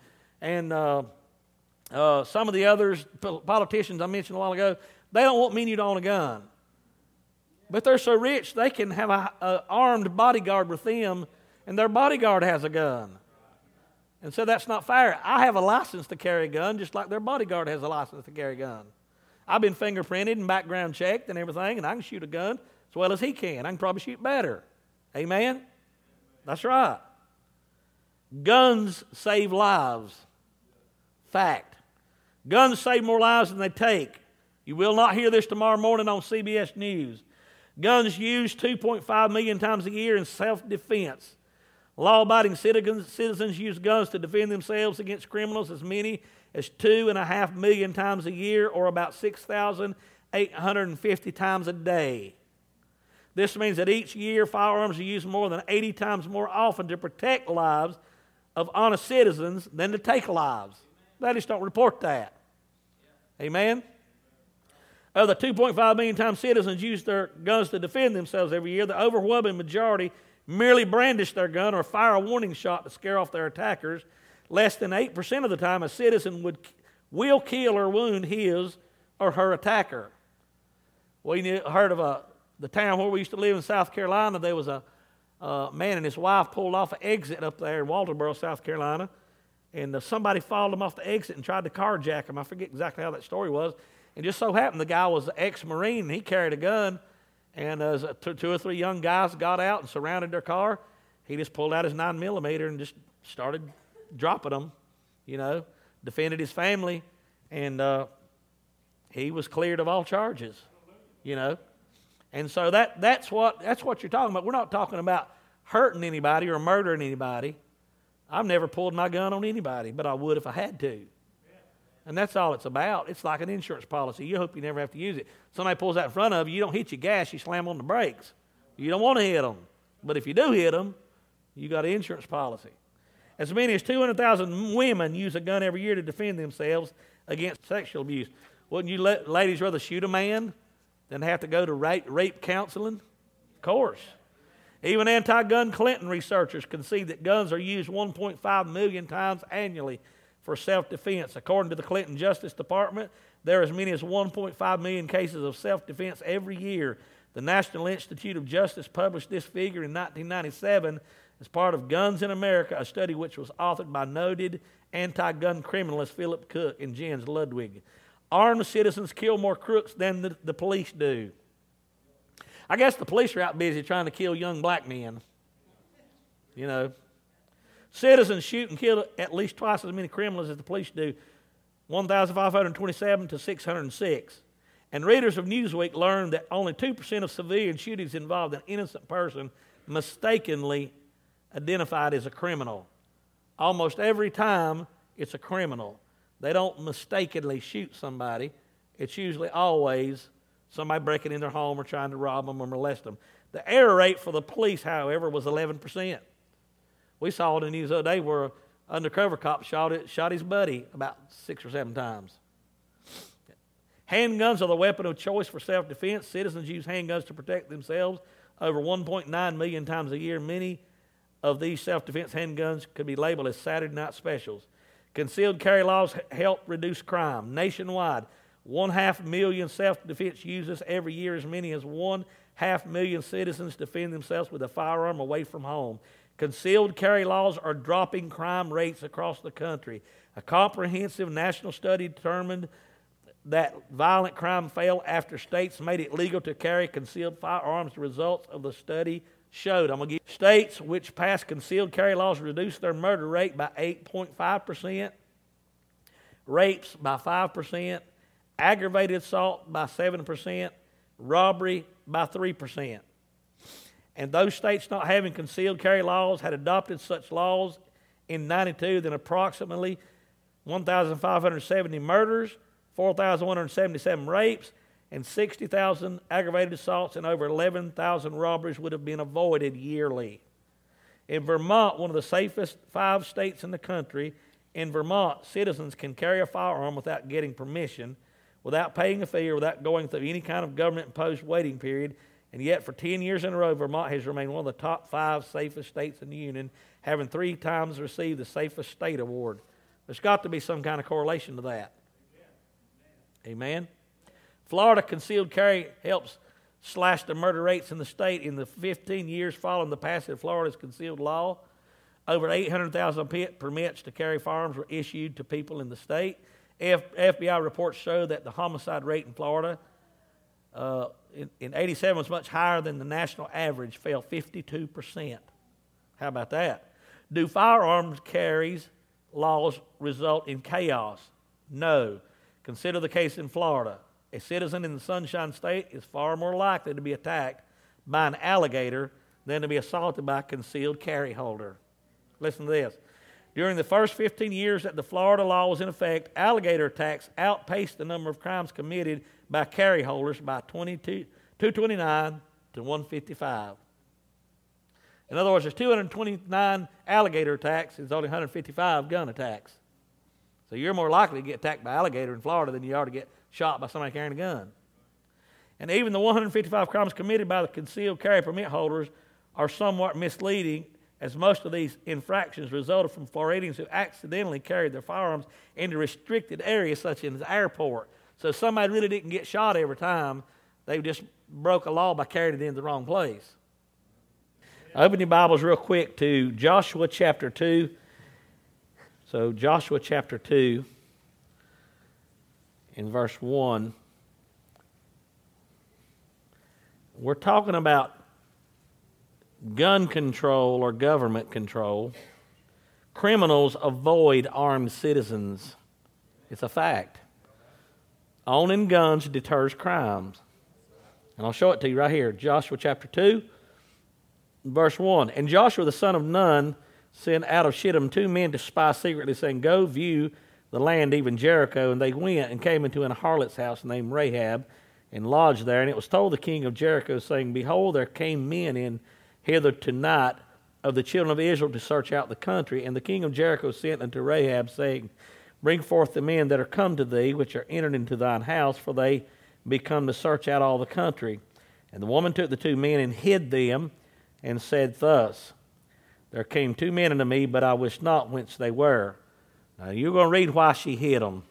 some of the others, politicians I mentioned a while ago, they don't want me and you to own a gun. But they're so rich, they can have an armed bodyguard with them, and their bodyguard has a gun. And so that's not fair. I have a license to carry a gun, just like their bodyguard has a license to carry a gun. I've been fingerprinted and background checked and everything, and I can shoot a gun as well as he can. I can probably shoot better. Amen? That's right. Guns save lives. Fact. Guns save more lives than they take. You will not hear this tomorrow morning on CBS News. Guns used 2.5 million times a year in self-defense. Law-abiding citizens use guns to defend themselves against criminals as many as 2.5 million times a year, or about 6,850 times a day. This means that each year firearms are used more than 80 times more often to protect lives of honest citizens than to take lives. They just don't report that. Amen? Of the 2.5 million times citizens use their guns to defend themselves every year, the overwhelming majority merely brandish their gun or fire a warning shot to scare off their attackers. Less than 8% of the time, a citizen will kill or wound his or her attacker. We heard of the town where we used to live in South Carolina. There was a man and his wife pulled off an exit up there in Walterboro, South Carolina, and somebody followed them off the exit and tried to carjack them. I forget exactly how that story was. And just so happened the guy was an ex-Marine, and he carried a gun. And as two or three young guys got out and surrounded their car, he just pulled out his 9mm and just started dropping them, defended his family, and he was cleared of all charges, And so that's what you're talking about. We're not talking about hurting anybody or murdering anybody. I've never pulled my gun on anybody, but I would if I had to. And that's all it's about. It's like an insurance policy. You hope you never have to use it. Somebody pulls out in front of you, you don't hit your gas, you slam on the brakes. You don't want to hit them. But if you do hit them, you got an insurance policy. As many as 200,000 women use a gun every year to defend themselves against sexual abuse. Wouldn't you ladies rather shoot a man than have to go to rape counseling? Of course. Even anti-gun Clinton researchers concede that guns are used 1.5 million times annually for self-defense. According to the Clinton Justice Department, there are as many as 1.5 million cases of self-defense every year. The National Institute of Justice published this figure in 1997 as part of Guns in America, a study which was authored by noted anti-gun criminalists Philip Cook and Jens Ludwig. Armed citizens kill more crooks than the police do. I guess the police are out busy trying to kill young black men. Citizens shoot and kill at least twice as many criminals as the police do, 1,527 to 606. And readers of Newsweek learned that only 2% of civilian shootings involved an innocent person mistakenly identified as a criminal. Almost every time it's a criminal. They don't mistakenly shoot somebody. It's usually always somebody breaking in their home or trying to rob them or molest them. The error rate for the police, however, was 11%. We saw it in the news the other day where an undercover cop shot his buddy about 6 or 7 times. Handguns are the weapon of choice for self-defense. Citizens use handguns to protect themselves over 1.9 million times a year. Many of these self-defense handguns could be labeled as Saturday night specials. Concealed carry laws help reduce crime. Nationwide, 500,000 self-defense users every year. As many as 500,000 citizens defend themselves with a firearm away from home. Concealed carry laws are dropping crime rates across the country. A comprehensive national study determined that violent crime fell after states made it legal to carry concealed firearms. The results of the study showed, states which passed concealed carry laws reduced their murder rate by 8.5%, rapes by 5%, aggravated assault by 7%, robbery by 3%. And those states not having concealed carry laws had adopted such laws in 92, then approximately 1,570 murders 4,177 rapes, and 60,000 aggravated assaults, and over 11,000 robberies would have been avoided yearly. In Vermont, one of the safest 5 states in the country, in Vermont, citizens can carry a firearm without getting permission, without paying a fee, or without going through any kind of government-imposed waiting period. And yet, for 10 years in a row, Vermont has remained one of the top 5 safest states in the Union, having 3 times received the Safest State Award. There's got to be some kind of correlation to that. Amen? Florida concealed carry helps slash the murder rates in the state. In the 15 years following the passage of Florida's concealed law, over 800,000 permits to carry firearms were issued to people in the state. FBI reports show that the homicide rate in Florida in 87 was much higher than the national average, fell 52%. How about that? Do firearms carries laws result in chaos? No. Consider the case in Florida. A citizen in the Sunshine State is far more likely to be attacked by an alligator than to be assaulted by a concealed carry holder. Listen to this. During the first 15 years that the Florida law was in effect, alligator attacks outpaced the number of crimes committed by carry holders by 229 to 155. In other words, there's 229 alligator attacks, there's only 155 gun attacks. So you're more likely to get attacked by alligator in Florida than you are to get shot by somebody carrying a gun. And even the 155 crimes committed by the concealed carry permit holders are somewhat misleading, as most of these infractions resulted from Floridians who accidentally carried their firearms into restricted areas such as the airport. So somebody really didn't get shot every time. They just broke a law by carrying it in the wrong place. Open your Bibles real quick to Joshua chapter 2. So Joshua chapter 2 in verse 1. We're talking about gun control or government control. Criminals avoid armed citizens. It's a fact. Owning guns deters crimes. And I'll show it to you right here. Joshua chapter 2, verse 1. And Joshua the son of Nun sent out of Shittim 2 men to spy secretly, saying, Go view the land, even Jericho. And they went and came into an harlot's house named Rahab, and lodged there. And it was told the king of Jericho, saying, Behold, there came men in hither tonight of the children of Israel to search out the country. And the king of Jericho sent unto Rahab, saying, Bring forth the men that are come to thee, which are entered into thine house, for they be come to search out all the country. And the woman took the 2 men and hid them, and said thus, There came 2 men unto me, but I wist not whence they were. Now you're going to read why she hid them.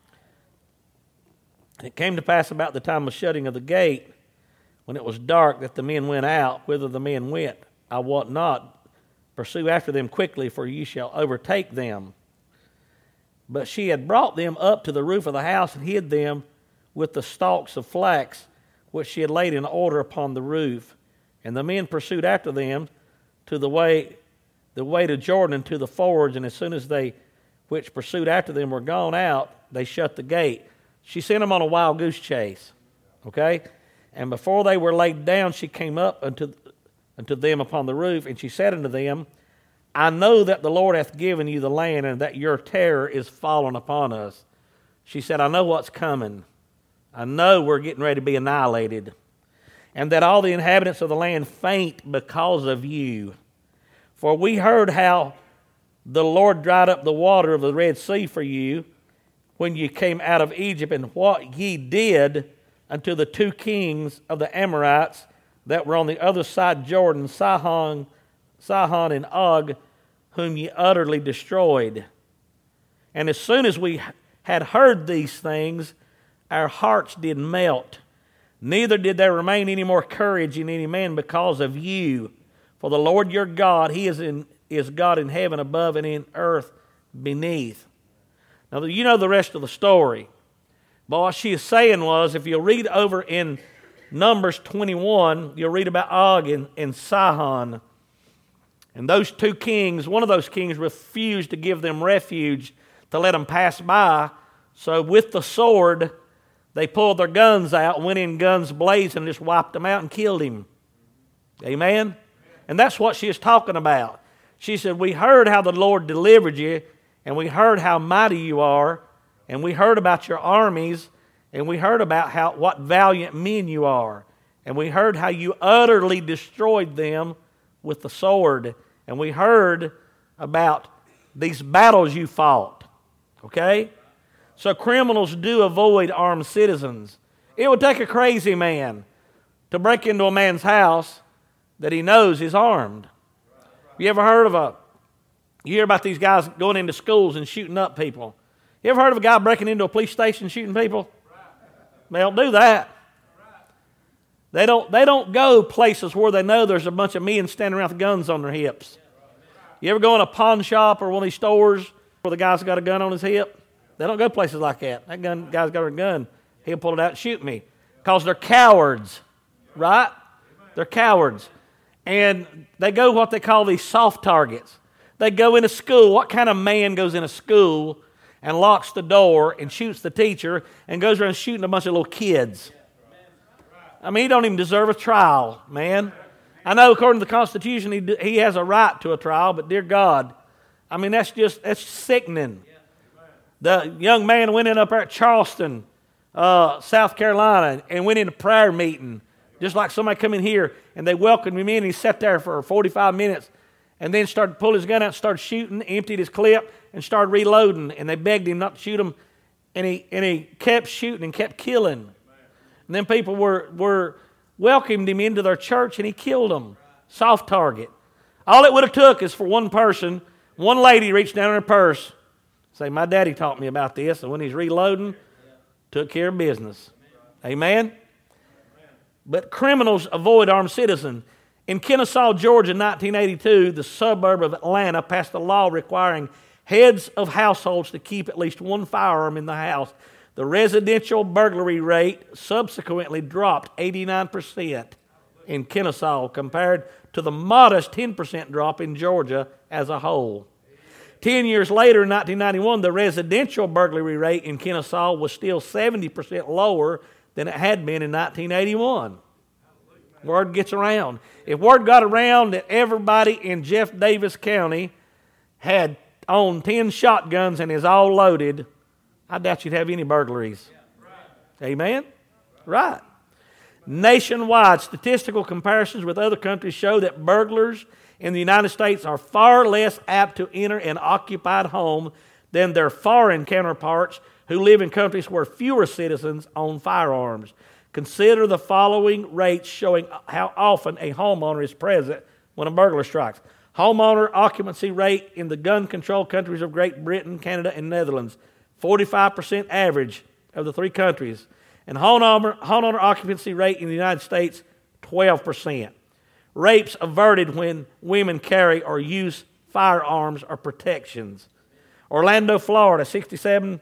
And it came to pass about the time of shutting of the gate, when it was dark, that the men went out. Whither the men went, I wot not. Pursue after them quickly, for ye shall overtake them. But she had brought them up to the roof of the house, and hid them with the stalks of flax, which she had laid in order upon the roof. And the men pursued after them to the way to Jordan, to the fords. And as soon as they which pursued after them were gone out, they shut the gate. She sent them on a wild goose chase. Okay? And before they were laid down, she came up unto them upon the roof, and she said unto them, I know that the Lord hath given you the land, and that your terror is fallen upon us. She said, I know what's coming. I know we're getting ready to be annihilated, and that all the inhabitants of the land faint because of you. For we heard how the Lord dried up the water of the Red Sea for you when you came out of Egypt, and what ye did unto the 2 kings of the Amorites that were on the other side Jordan, Sihon and Og, whom ye utterly destroyed. And as soon as we had heard these things, our hearts did melt. Neither did there remain any more courage in any man because of you. For the Lord your God, He is God in heaven above and in earth beneath. Now, you know the rest of the story. But what she is saying was, if you'll read over in Numbers 21, you'll read about Og and Sihon. And those 2 kings, one of those kings refused to give them refuge, to let them pass by. So with the sword, they pulled their guns out, went in guns blazing, and just wiped them out and killed him. Amen? And that's what she is talking about. She said, we heard how the Lord delivered you, and we heard how mighty you are, And we heard about your armies, and we heard about what valiant men you are. And we heard how you utterly destroyed them with the sword. And we heard about these battles you fought. Okay? So criminals do avoid armed citizens. It would take a crazy man to break into a man's house that he knows is armed. You ever heard of you hear about these guys going into schools and shooting up people. You ever heard of a guy breaking into a police station shooting people? They don't do that. They don't go places where they know there's a bunch of men standing around with guns on their hips. You ever go in a pawn shop or one of these stores where the guy's got a gun on his hip? They don't go places like that. That guy's got a gun. He'll pull it out and shoot me. Because they're cowards, right? They're cowards. And they go what they call these soft targets. They go into school. What kind of man goes into school and locks the door and shoots the teacher and goes around shooting a bunch of little kids? I mean, he don't even deserve a trial, man. I know according to the Constitution he has a right to a trial, but dear God, I mean, that's sickening. The young man went in up there at Charleston, South Carolina, and went in a prayer meeting, just like somebody come in here, and they welcomed him in, and he sat there for 45 minutes, and then started to pull his gun out, started shooting, emptied his clip, and started reloading, and they begged him not to shoot him, and he kept shooting and kept killing. And then people were welcomed him into their church, and he killed them. Soft target. All it would have took is for one person, one lady reached down in her purse, say, my daddy taught me about this, and when he's reloading, took care of business. Amen? But criminals avoid armed citizens. In Kennesaw, Georgia, in 1982, the suburb of Atlanta passed a law requiring heads of households to keep at least one firearm in the house. The residential burglary rate subsequently dropped 89% in Kennesaw compared to the modest 10% drop in Georgia as a whole. 10 years later, in 1991, the residential burglary rate in Kennesaw was still 70% lower than it had been in 1981. Word gets around. If word got around that everybody in Jeff Davis County had owned 10 shotguns and is all loaded, I doubt you'd have any burglaries. Amen? Right. Nationwide, statistical comparisons with other countries show that burglars in the United States are far less apt to enter an occupied home than their foreign counterparts who live in countries where fewer citizens own firearms. Consider the following rates showing how often a homeowner is present when a burglar strikes. Homeowner occupancy rate in the gun-controlled countries of Great Britain, Canada, and Netherlands, 45% average of the three countries. And homeowner occupancy rate in the United States, 12%. Rapes averted when women carry or use firearms or protections. Orlando, Florida, 67,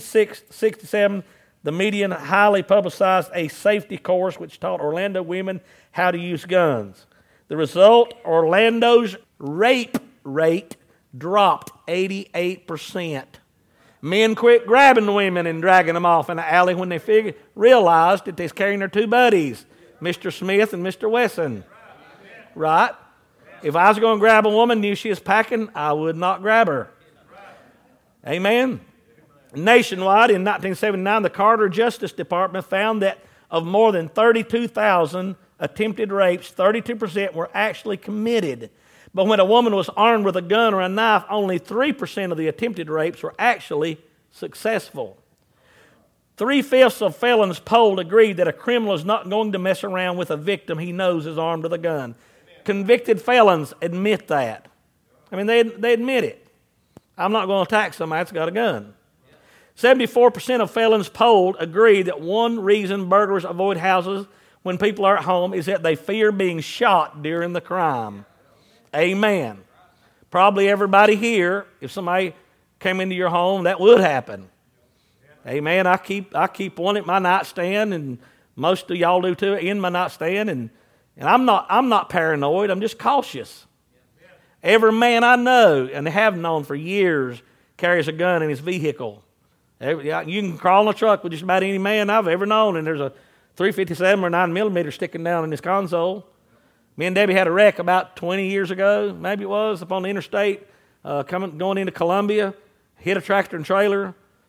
the median highly publicized a safety course which taught Orlando women how to use guns. The result, Orlando's rape rate dropped 88%. Men quit grabbing women and dragging them off in the alley when they realized that they're carrying their two buddies, Mr. Smith and Mr. Wesson. Right? If I was going to grab a woman, knew she was packing, I would not grab her. Amen? Nationwide, in 1979, the Carter Justice Department found that of more than 32,000 attempted rapes, 32% were actually committed. But when a woman was armed with a gun or a knife, only 3% of the attempted rapes were actually successful. 3/5 of felons polled agreed that a criminal is not going to mess around with a victim he knows is armed with a gun. Convicted felons admit that. I mean, they admit it. I'm not going to attack somebody that's got a gun. 74% of felons polled agree that one reason burglars avoid houses when people are at home is that they fear being shot during the crime. Amen. Probably everybody here, if somebody came into your home, that would happen. Amen. I keep one at my nightstand, and most of y'all do too, in my nightstand, and I'm not paranoid. I'm just cautious. Every man I know and have known for years carries a gun in his vehicle. You can crawl in a truck with just about any man I've ever known, and there's a .357 or 9mm sticking down in his console. Me and Debbie had a wreck about 20 years ago, maybe it was, up on the interstate, going into Columbia, hit a tractor and trailer,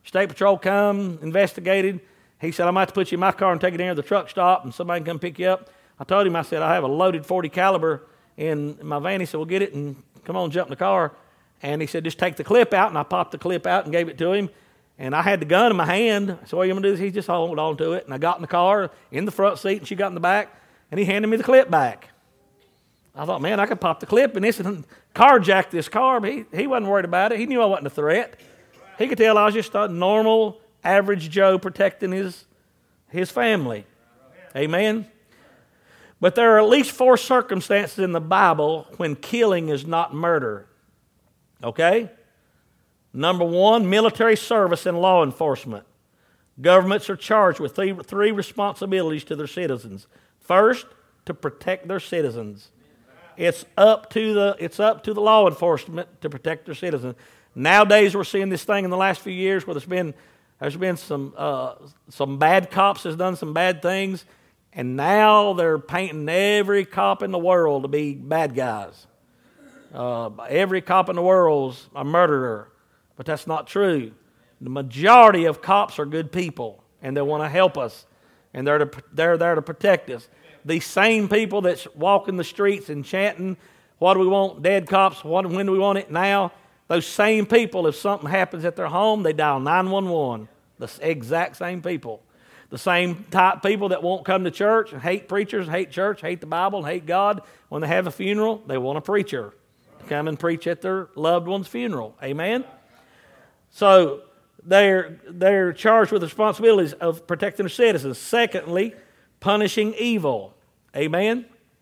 State Patrol come, investigated. He said, I might have to put you in my car and take it in to the truck stop and somebody can come pick you up. I told him, I said, I have a loaded .40 caliber in my van. He said, well, get it and come on, jump in the car. And he said, just take the clip out. And I popped the clip out and gave it to him. And I had the gun in my hand. So what are you going to do? He just hold on to it. And I got in the car in the front seat and she got in the back. And he handed me the clip back. I thought, man, I could pop the clip in this and carjack this car. But he wasn't worried about it. He knew I wasn't a threat. He could tell I was just a normal, average Joe protecting his family. Amen? But there are at least 4 circumstances in the Bible when killing is not murder. Okay? Number 1, military service and law enforcement. Governments are charged with three responsibilities to their citizens. First, to protect their citizens. It's up to the law enforcement to protect their citizens. Nowadays, we're seeing this thing in the last few years where there's been some bad cops that's done some bad things, and now they're painting every cop in the world to be bad guys. Every cop in the world's a murderer, but that's not true. The majority of cops are good people, and they want to help us, and they're there to protect us. These same people that's walking the streets and chanting, what do we want, dead cops, when do we want it now? Those same people, if something happens at their home, they dial 911. The exact same people. The same type people that won't come to church and hate preachers, hate church, hate the Bible, and hate God. When they have a funeral, they want a preacher to come and preach at their loved one's funeral. Amen? So they're charged with the responsibilities of protecting their citizens. Secondly, punishing evil. Amen?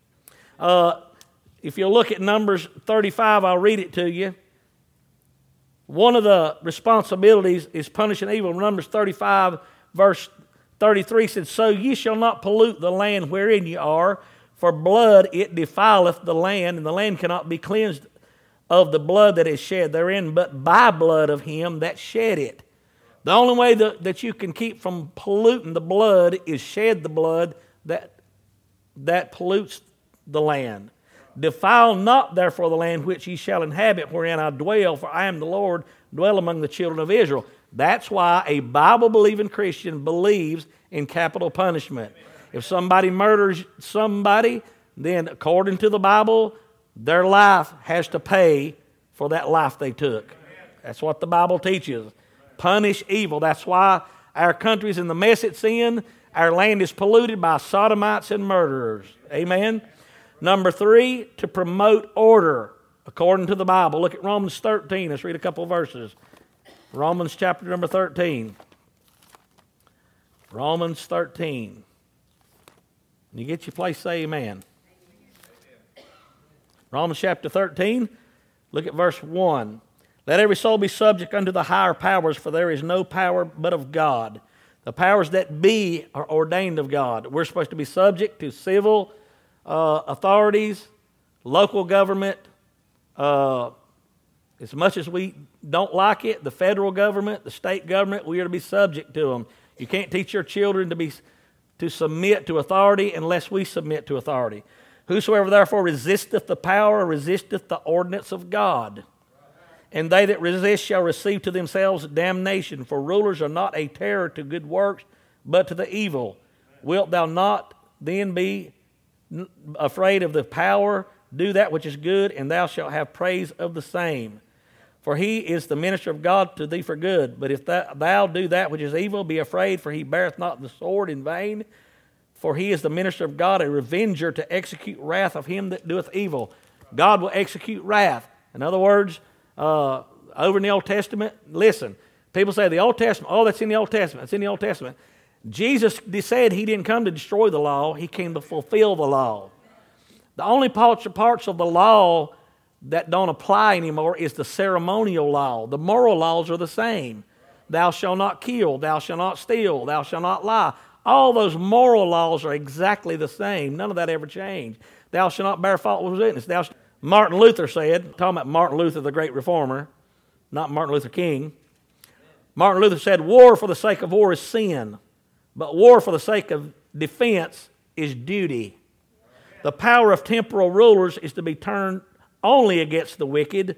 If you look at Numbers 35, I'll read it to you. One of the responsibilities is punishing evil. Numbers 35, verse 33 said, So ye shall not pollute the land wherein ye are, for blood it defileth the land, and the land cannot be cleansed of the blood that is shed therein, but by blood of him that shed it. The only way that you can keep from polluting the blood is shed the blood that pollutes the land. Defile not therefore the land which ye shall inhabit, wherein I dwell, for I am the Lord, dwell among the children of Israel. That's why a Bible-believing Christian believes in capital punishment. If somebody murders somebody, then according to the Bible, their life has to pay for that life they took. That's what the Bible teaches. Punish evil. That's why our country's in the mess it's in. Our land is polluted by sodomites and murderers. Amen? Number 3, to promote order according to the Bible. Look at Romans 13. Let's read a couple of verses. Romans chapter number 13. Romans 13. When you get your place, say amen. Romans chapter 13, look at verse 1. Let every soul be subject unto the higher powers, for there is no power but of God. The powers that be are ordained of God. We're supposed to be subject to civil authorities, local government, as much as we don't like it, the federal government, the state government, we are to be subject to them. You can't teach your children to submit to authority unless we submit to authority. Whosoever therefore resisteth the power resisteth the ordinance of God. And they that resist shall receive to themselves damnation, for rulers are not a terror to good works, but to the evil. Wilt thou not then be afraid of the power? Do that which is good, and thou shalt have praise of the same. For he is the minister of God to thee for good. But if thou do that which is evil, be afraid, for he beareth not the sword in vain. For he is the minister of God, a revenger to execute wrath of him that doeth evil. God will execute wrath. In other words, over in the Old Testament, listen, people say the Old Testament, oh, that's in the Old Testament, it's in the Old Testament. Jesus said he didn't come to destroy the law, he came to fulfill the law. The only parts of the law that don't apply anymore is the ceremonial law. The moral laws are the same. Thou shalt not kill, thou shalt not steal, thou shalt not lie. All those moral laws are exactly the same. None of that ever changed. Thou shalt not bear false witness. Martin Luther said, talking about Martin Luther, the great reformer, not Martin Luther King. Martin Luther said, war for the sake of war is sin, but war for the sake of defense is duty. The power of temporal rulers is to be turned only against the wicked,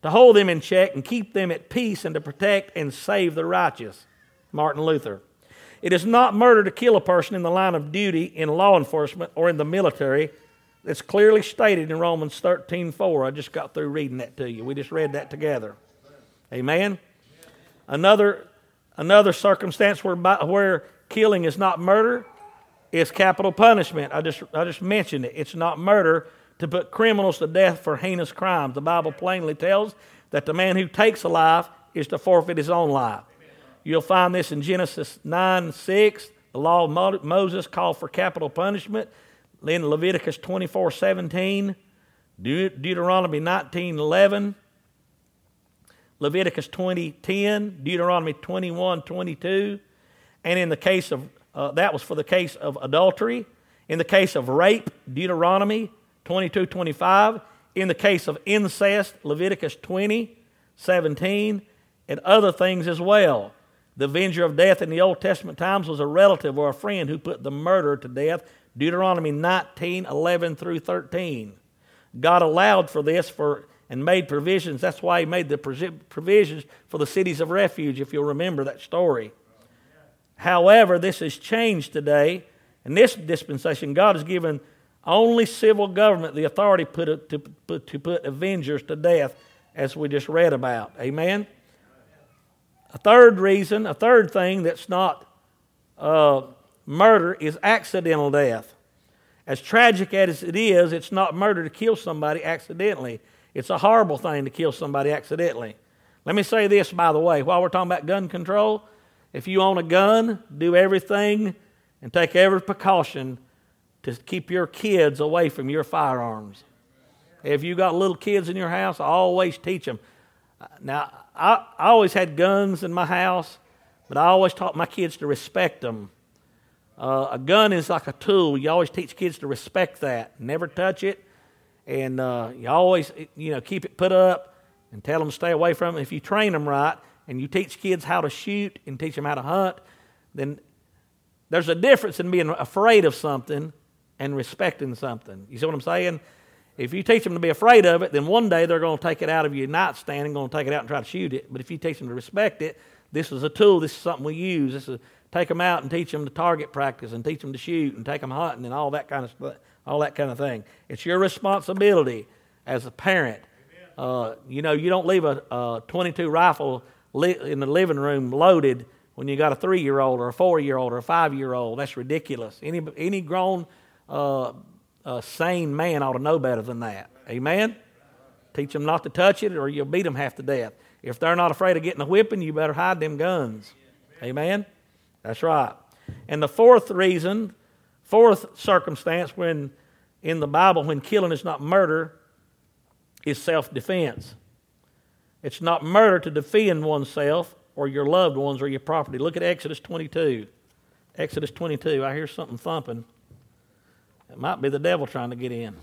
to hold them in check and keep them at peace and to protect and save the righteous. Martin Luther. It is not murder to kill a person in the line of duty in law enforcement or in the military. That's clearly stated in Romans 13:4. I just got through reading that to you. We just read that together. Amen? Another circumstance where killing is not murder is capital punishment. I just mentioned it. It's not murder to put criminals to death for heinous crimes. The Bible plainly tells that the man who takes a life is to forfeit his own life. You'll find this in Genesis 9:6. The law of Moses called for capital punishment. In Leviticus 24:17, Deuteronomy 19:11, Leviticus 20:10, Deuteronomy 21:22, and in the case of that was for the case of adultery. In the case of rape, Deuteronomy 22:25. In the case of incest, Leviticus 20:17, and other things as well. The avenger of death in the Old Testament times was a relative or a friend who put the murderer to death. Deuteronomy 19:11 through 13. God allowed for this and made provisions. That's why He made the provisions for the cities of refuge, if you'll remember that story. However, this has changed today. In this dispensation, God has given only civil government the authority to put avengers to death, as we just read about. Amen? A third thing that's not murder is accidental death. As tragic as it is, it's not murder to kill somebody accidentally. It's a horrible thing to kill somebody accidentally. Let me say this, by the way, while we're talking about gun control, if you own a gun, do everything and take every precaution to keep your kids away from your firearms. If you got little kids in your house, I always teach them. Now, I always had guns in my house, but I always taught my kids to respect them. A gun is like a tool. You always teach kids to respect that. Never touch it. And you always, keep it put up and tell them to stay away from it. If you train them right and you teach kids how to shoot and teach them how to hunt, then there's a difference in being afraid of something and respecting something. You see what I'm saying? If you teach them to be afraid of it, then one day they're going to take it out of your nightstand and going to take it out and try to shoot it. But if you teach them to respect it, this is a tool. This is something we use. Take them out and teach them to target practice and teach them to shoot and take them hunting and all that kind of stuff, all that kind of thing. It's your responsibility as a parent. You don't leave a .22 rifle in the living room loaded when you got a 3-year-old or a 4-year-old or a 5-year-old. That's ridiculous. Any grown sane man ought to know better than that. Amen? Teach them not to touch it or you'll beat them half to death. If they're not afraid of getting a whipping, you better hide them guns. Amen? That's right. And the fourth circumstance when in the Bible when killing is not murder is self-defense. It's not murder to defend oneself or your loved ones or your property. Look at Exodus 22. Exodus 22. I hear something thumping. It might be the devil trying to get in.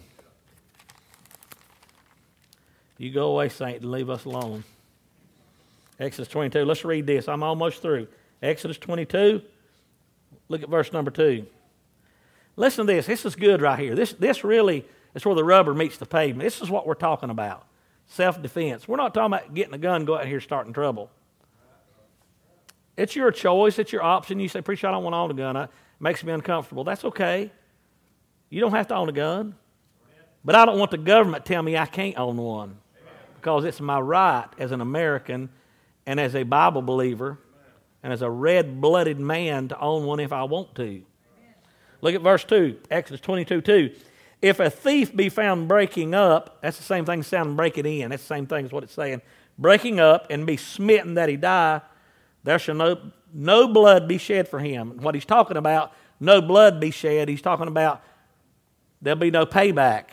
You go away, Saint, and leave us alone. Exodus 22. Let's read this. I'm almost through. Exodus 22. Look at verse number 2. Listen to this. This is good right here. This really is where the rubber meets the pavement. This is what we're talking about. Self-defense. We're not talking about getting a gun, go out here starting trouble. It's your choice. It's your option. You say, preacher, I don't want to own a gun. It makes me uncomfortable. That's okay. You don't have to own a gun. But I don't want the government to tell me I can't own one. Because it's my right as an American and as a Bible believer and as a red-blooded man to own one if I want to. Look at verse 2, Exodus 22:2. If a thief be found breaking up, that's the same thing as sounding breaking in. That's the same thing as what it's saying. Breaking up and be smitten that he die, there shall no blood be shed for him. What he's talking about, no blood be shed, he's talking about there'll be no payback.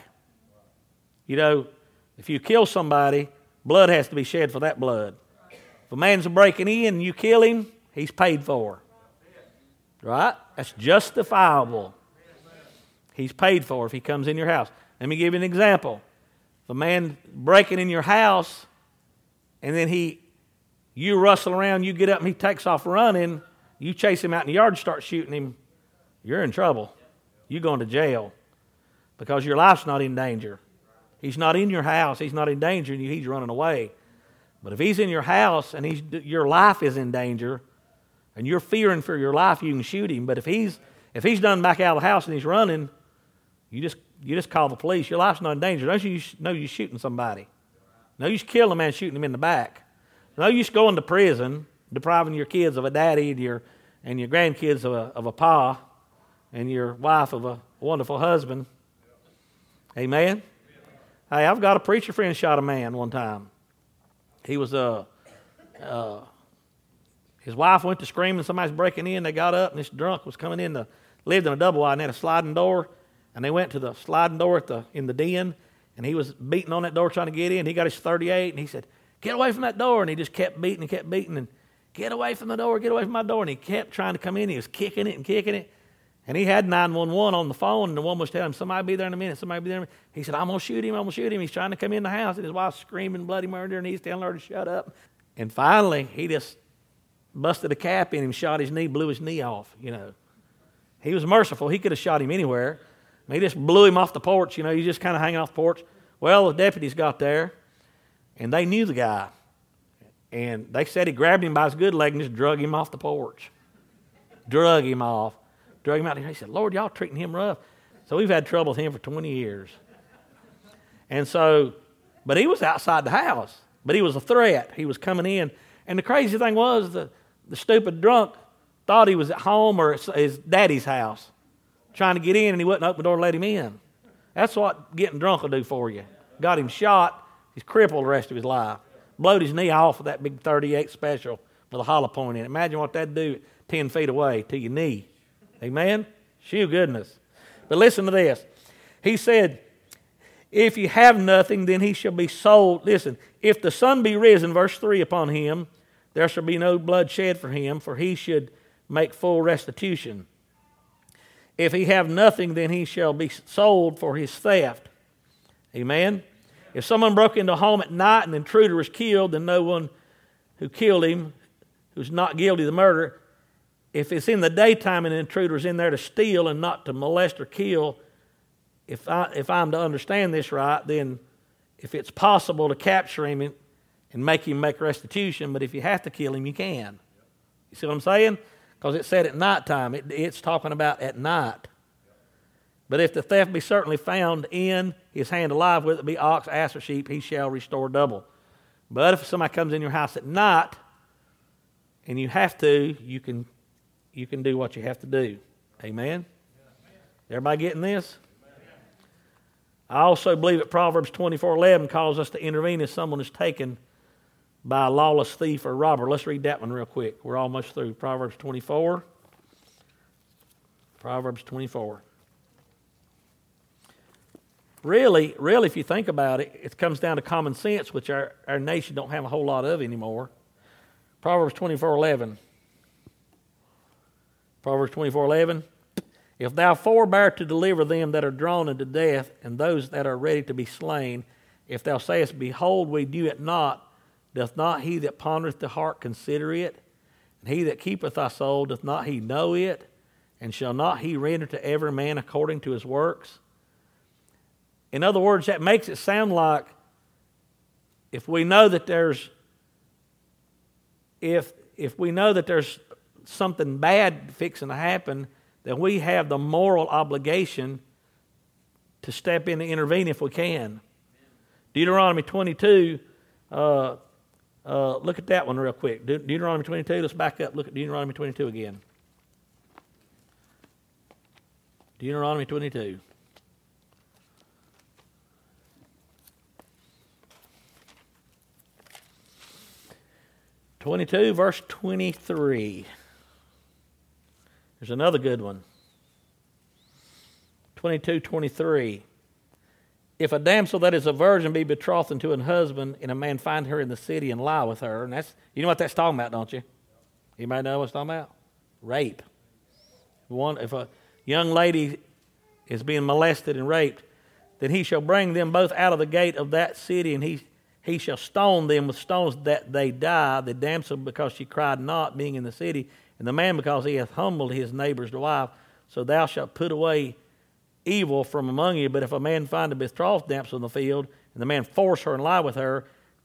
If you kill somebody, blood has to be shed for that blood. If a man's breaking in and you kill him, he's paid for. Right? That's justifiable. He's paid for if he comes in your house. Let me give you an example. If a man breaking in your house and then you rustle around, you get up and he takes off running, you chase him out in the yard and start shooting him, you're in trouble. You're going to jail because your life's not in danger. He's not in your house. He's not endangering you. He's running away. But if he's in your house and your life is in danger and you're fearing for your life, you can shoot him. But if he's done back out of the house and he's running, you just call the police. Your life's not in danger. Don't you know you're shooting somebody? No use killing a man, shooting him in the back. No use going to prison, depriving your kids of a daddy and your grandkids of a pa and your wife of a wonderful husband. Amen? Hey, I've got a preacher friend shot a man one time. He was his wife went to screaming, somebody's breaking in. They got up and this drunk was coming in, lived in a double wide and had a sliding door. And they went to the sliding door in the den, and he was beating on that door trying to get in. He got his 38 and he said, "Get away from that door." And he just kept beating and "Get away from the door, get away from my door." And he kept trying to come in. He was kicking it. And he had 911 on the phone, and the woman was telling him, "Somebody be there in a minute, somebody be there in a minute." He said, I'm going to shoot him. He's trying to come in the house, and his wife's screaming bloody murder, and he's telling her to shut up. And finally, he just busted a cap in him, shot his knee, blew his knee off, He was merciful. He could have shot him anywhere. He just blew him off the porch, he's just kind of hanging off the porch. Well, the deputies got there, and they knew the guy. And they said he grabbed him by his good leg and just drug him off the porch. Drug him out. He said, "Lord, y'all treating him rough." So we've had trouble with him for 20 years. And so, but he was outside the house. But he was a threat. He was coming in. And the crazy thing was the stupid drunk thought he was at home or at his daddy's house trying to get in, and he wouldn't open the door and let him in. That's what getting drunk will do for you. Got him shot. He's crippled the rest of his life. Blowed his knee off with that big 38 special with a hollow point in it. Imagine what that'd do 10 feet away to your knee. Amen? Shoo goodness. But listen to this. He said, if you have nothing, then he shall be sold. Listen, if the sun be risen, verse 3, upon him, there shall be no blood shed for him, for he should make full restitution. If he have nothing, then he shall be sold for his theft. Amen? If someone broke into a home at night and the intruder was killed, then no one who killed him, who's not guilty of the murder, if it's in the daytime and the intruder is in there to steal and not to molest or kill, if I'm to understand this right, then if it's possible to capture him and make him make restitution, but if you have to kill him, you can. You see what I'm saying? Because it said at nighttime. It's talking about at night. But if the theft be certainly found in his hand alive, whether it be ox, ass, or sheep, he shall restore double. But if somebody comes in your house at night and you have to, you can do what you have to do. Amen? Everybody getting this? I also believe that Proverbs 24:11 calls us to intervene if someone is taken by a lawless thief or robber. Let's read that one real quick. We're almost through. Proverbs 24. Proverbs 24. Really, if you think about it, it comes down to common sense, which our nation don't have a whole lot of anymore. Proverbs 24:11. Proverbs 24:11. If thou forbear to deliver them that are drawn unto death, and those that are ready to be slain, if thou sayest, Behold, we do it not, doth not he that pondereth the heart consider it? And he that keepeth thy soul, doth not he know it? And shall not he render to every man according to his works? In other words, that makes it sound like if we know that there's something bad fixing to happen, then we have the moral obligation to step in and intervene if we can. Deuteronomy 22, look at that one real quick. Deuteronomy 22, let's back up. Look at Deuteronomy 22 again. Deuteronomy 22. Verse 23. There's another good one. 22:23. If a damsel that is a virgin be betrothed unto an husband, and a man find her in the city and lie with her, and that's, you know what that's talking about, don't you? Anybody know what it's talking about? Rape. If a young lady is being molested and raped, then he shall bring them both out of the gate of that city, and he shall stone them with stones that they die, the damsel because she cried not, being in the city, and the man because he hath humbled his neighbor's wife. So thou shalt put away evil from among you. But if a man find a betrothed damsel in the field, and the man force her and lie with her,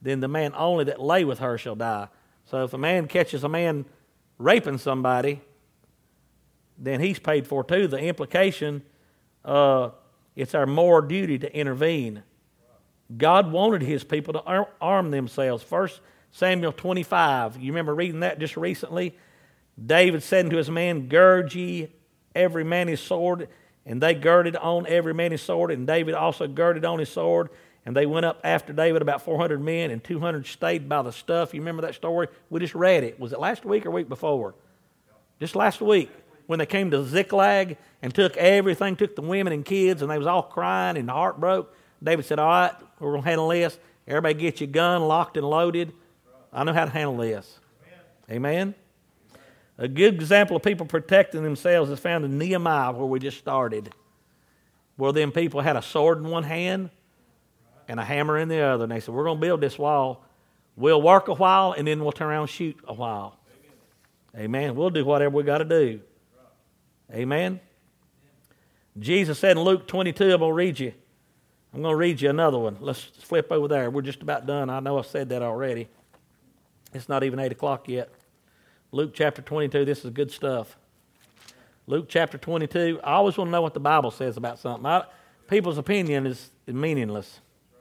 then the man only that lay with her shall die. So if a man catches a man raping somebody, then he's paid for too. The implication, it's our moral duty to intervene. God wanted his people to arm themselves. 1 Samuel 25, you remember reading that just recently? David said unto his men, gird ye every man his sword, and they girded on every man his sword, and David also girded on his sword, and they went up after David, about 400 men, and 200 stayed by the stuff. You remember that story? We just read it. Was it last week or week before? Just last week, when they came to Ziklag and took everything, took the women and kids, and they was all crying and the heart broke. David said, all right, we're going to handle this. Everybody get your gun locked and loaded. I know how to handle this. Amen? A good example of people protecting themselves is found in Nehemiah, where we just started, where them people had a sword in one hand and a hammer in the other. And they said, we're going to build this wall. We'll work a while, and then we'll turn around and shoot a while. Amen. We'll do whatever we got to do. Amen. Jesus said in Luke 22, I'm going to read you another one. Let's flip over there. We're just about done. I know I said that already. It's not even 8 o'clock yet. Luke chapter 22, this is good stuff. Luke chapter 22, I always want to know what the Bible says about something. People's opinion is meaningless.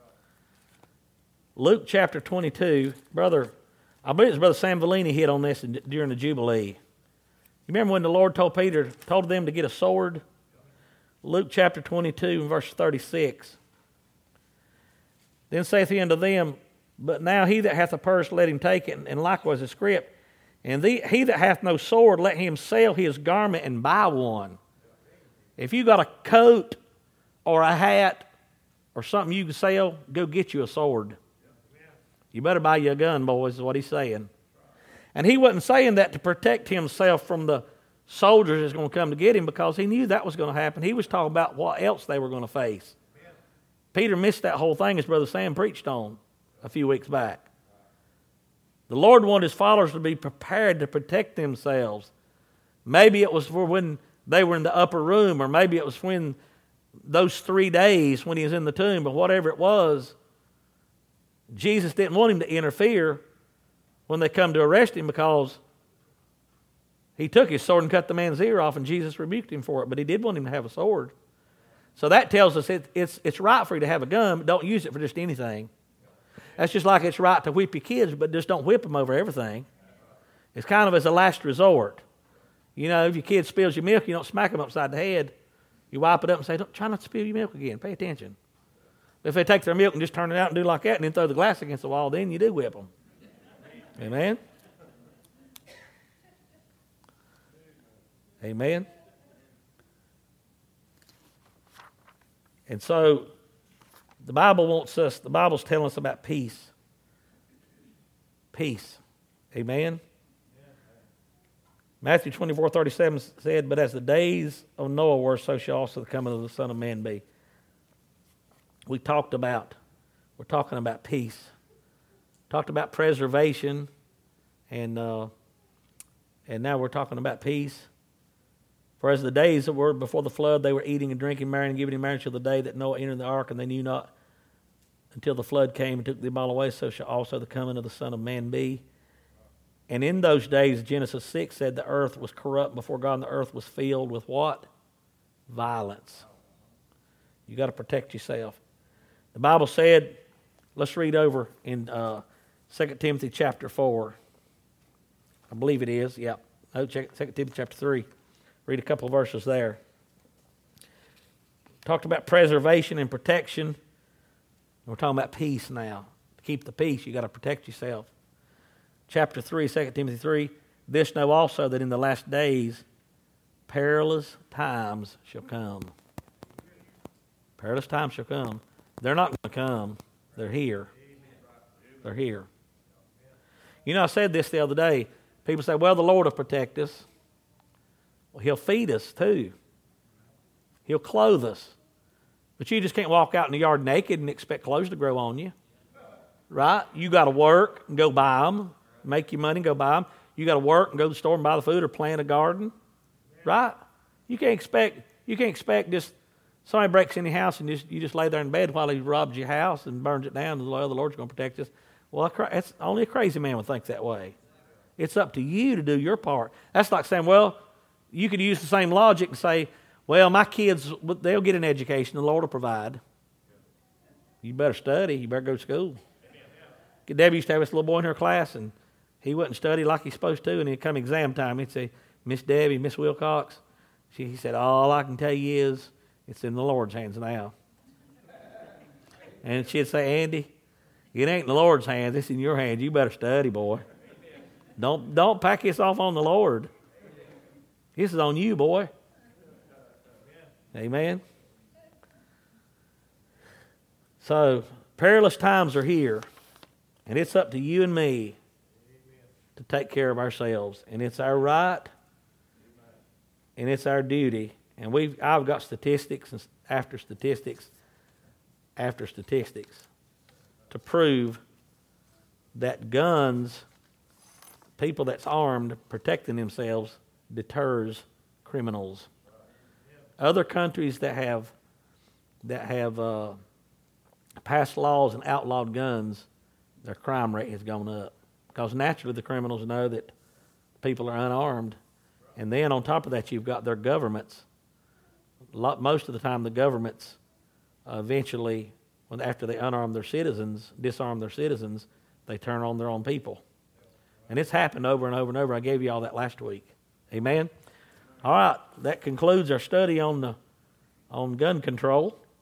Luke chapter 22, I believe it's Brother Sam Vellini hit on this during the Jubilee. You remember when the Lord told them to get a sword? Luke chapter 22 and verse 36. Then saith he unto them, but now he that hath a purse, let him take it, and likewise a scrip. And he that hath no sword, let him sell his garment and buy one. If you got a coat or a hat or something you can sell, go get you a sword. You better buy you a gun, boys, is what he's saying. And he wasn't saying that to protect himself from the soldiers that's going to come to get him, because he knew that was going to happen. He was talking about what else they were going to face. Peter missed that whole thing, as Brother Sam preached on a few weeks back. The Lord wanted his followers to be prepared to protect themselves. Maybe it was for when they were in the upper room, or maybe it was when those 3 days when he was in the tomb, but whatever it was, Jesus didn't want him to interfere when they come to arrest him, because he took his sword and cut the man's ear off, and Jesus rebuked him for it, but he did want him to have a sword. So that tells us it's right for you to have a gun, but don't use it for just anything. That's just like it's right to whip your kids, but just don't whip them over everything. It's kind of as a last resort. You know, if your kid spills your milk, you don't smack them upside the head. You wipe it up and say, try not to spill your milk again. Pay attention. If they take their milk and just turn it out and do like that and then throw the glass against the wall, then you do whip them. Amen? Amen? And so the Bible's telling us about peace. Peace. Amen? Matthew 24:37 said, but as the days of Noah were, so shall also the coming of the Son of Man be. We're talking about peace. Talked about preservation, and now we're talking about peace. For as the days that were before the flood, they were eating and drinking, marrying and giving in marriage till the day that Noah entered the ark, and they knew not until the flood came and took them all away, so shall also the coming of the Son of Man be. And in those days, Genesis 6 said the earth was corrupt before God, and the earth was filled with what? Violence. You got to protect yourself. The Bible said, let's read over in 2 Timothy chapter 4. I believe it is, yeah. No, 2 Timothy chapter 3. Read a couple of verses there. Talked about preservation and protection. We're talking about peace now. To keep the peace, you got to protect yourself. Chapter 3, 2 Timothy 3. This know also that in the last days perilous times shall come. Perilous times shall come. They're not going to come. They're here. They're here. You know, I said this the other day. People say, well, the Lord will protect us. Well, He'll feed us too. He'll clothe us. But you just can't walk out in the yard naked and expect clothes to grow on you. Right? You got to work and go buy them. Make your money and go buy them. You got to work and go to the store and buy the food or plant a garden. Right? You can't expect just somebody breaks in your house and you just lay there in bed while he robs your house and burns it down and the Lord's going to protect us. Well, it's only a crazy man would think that way. It's up to you to do your part. That's like saying, well, you could use the same logic and say, well, my kids, they'll get an education. The Lord will provide. You better study. You better go to school. Debbie used to have this little boy in her class, and he wouldn't study like he's supposed to, and it'd come exam time. He'd say, Miss Debbie, Miss Wilcox, he said, all I can tell you is it's in the Lord's hands now. And she'd say, Andy, it ain't in the Lord's hands. It's in your hands. You better study, boy. Don't pack this off on the Lord. This is on you, boy. Amen. So, perilous times are here, and it's up to you and me to take care of ourselves. And it's our right, and it's our duty. And I've got statistics and after statistics to prove that guns, people that's armed, protecting themselves, deters criminals. Other countries that have passed laws and outlawed guns, their crime rate has gone up. Because naturally the criminals know that people are unarmed. And then on top of that, you've got their governments. Most of the time the governments eventually, after they disarm their citizens, they turn on their own people. And it's happened over and over and over. I gave you all that last week. Amen? All right, that concludes our study on gun control.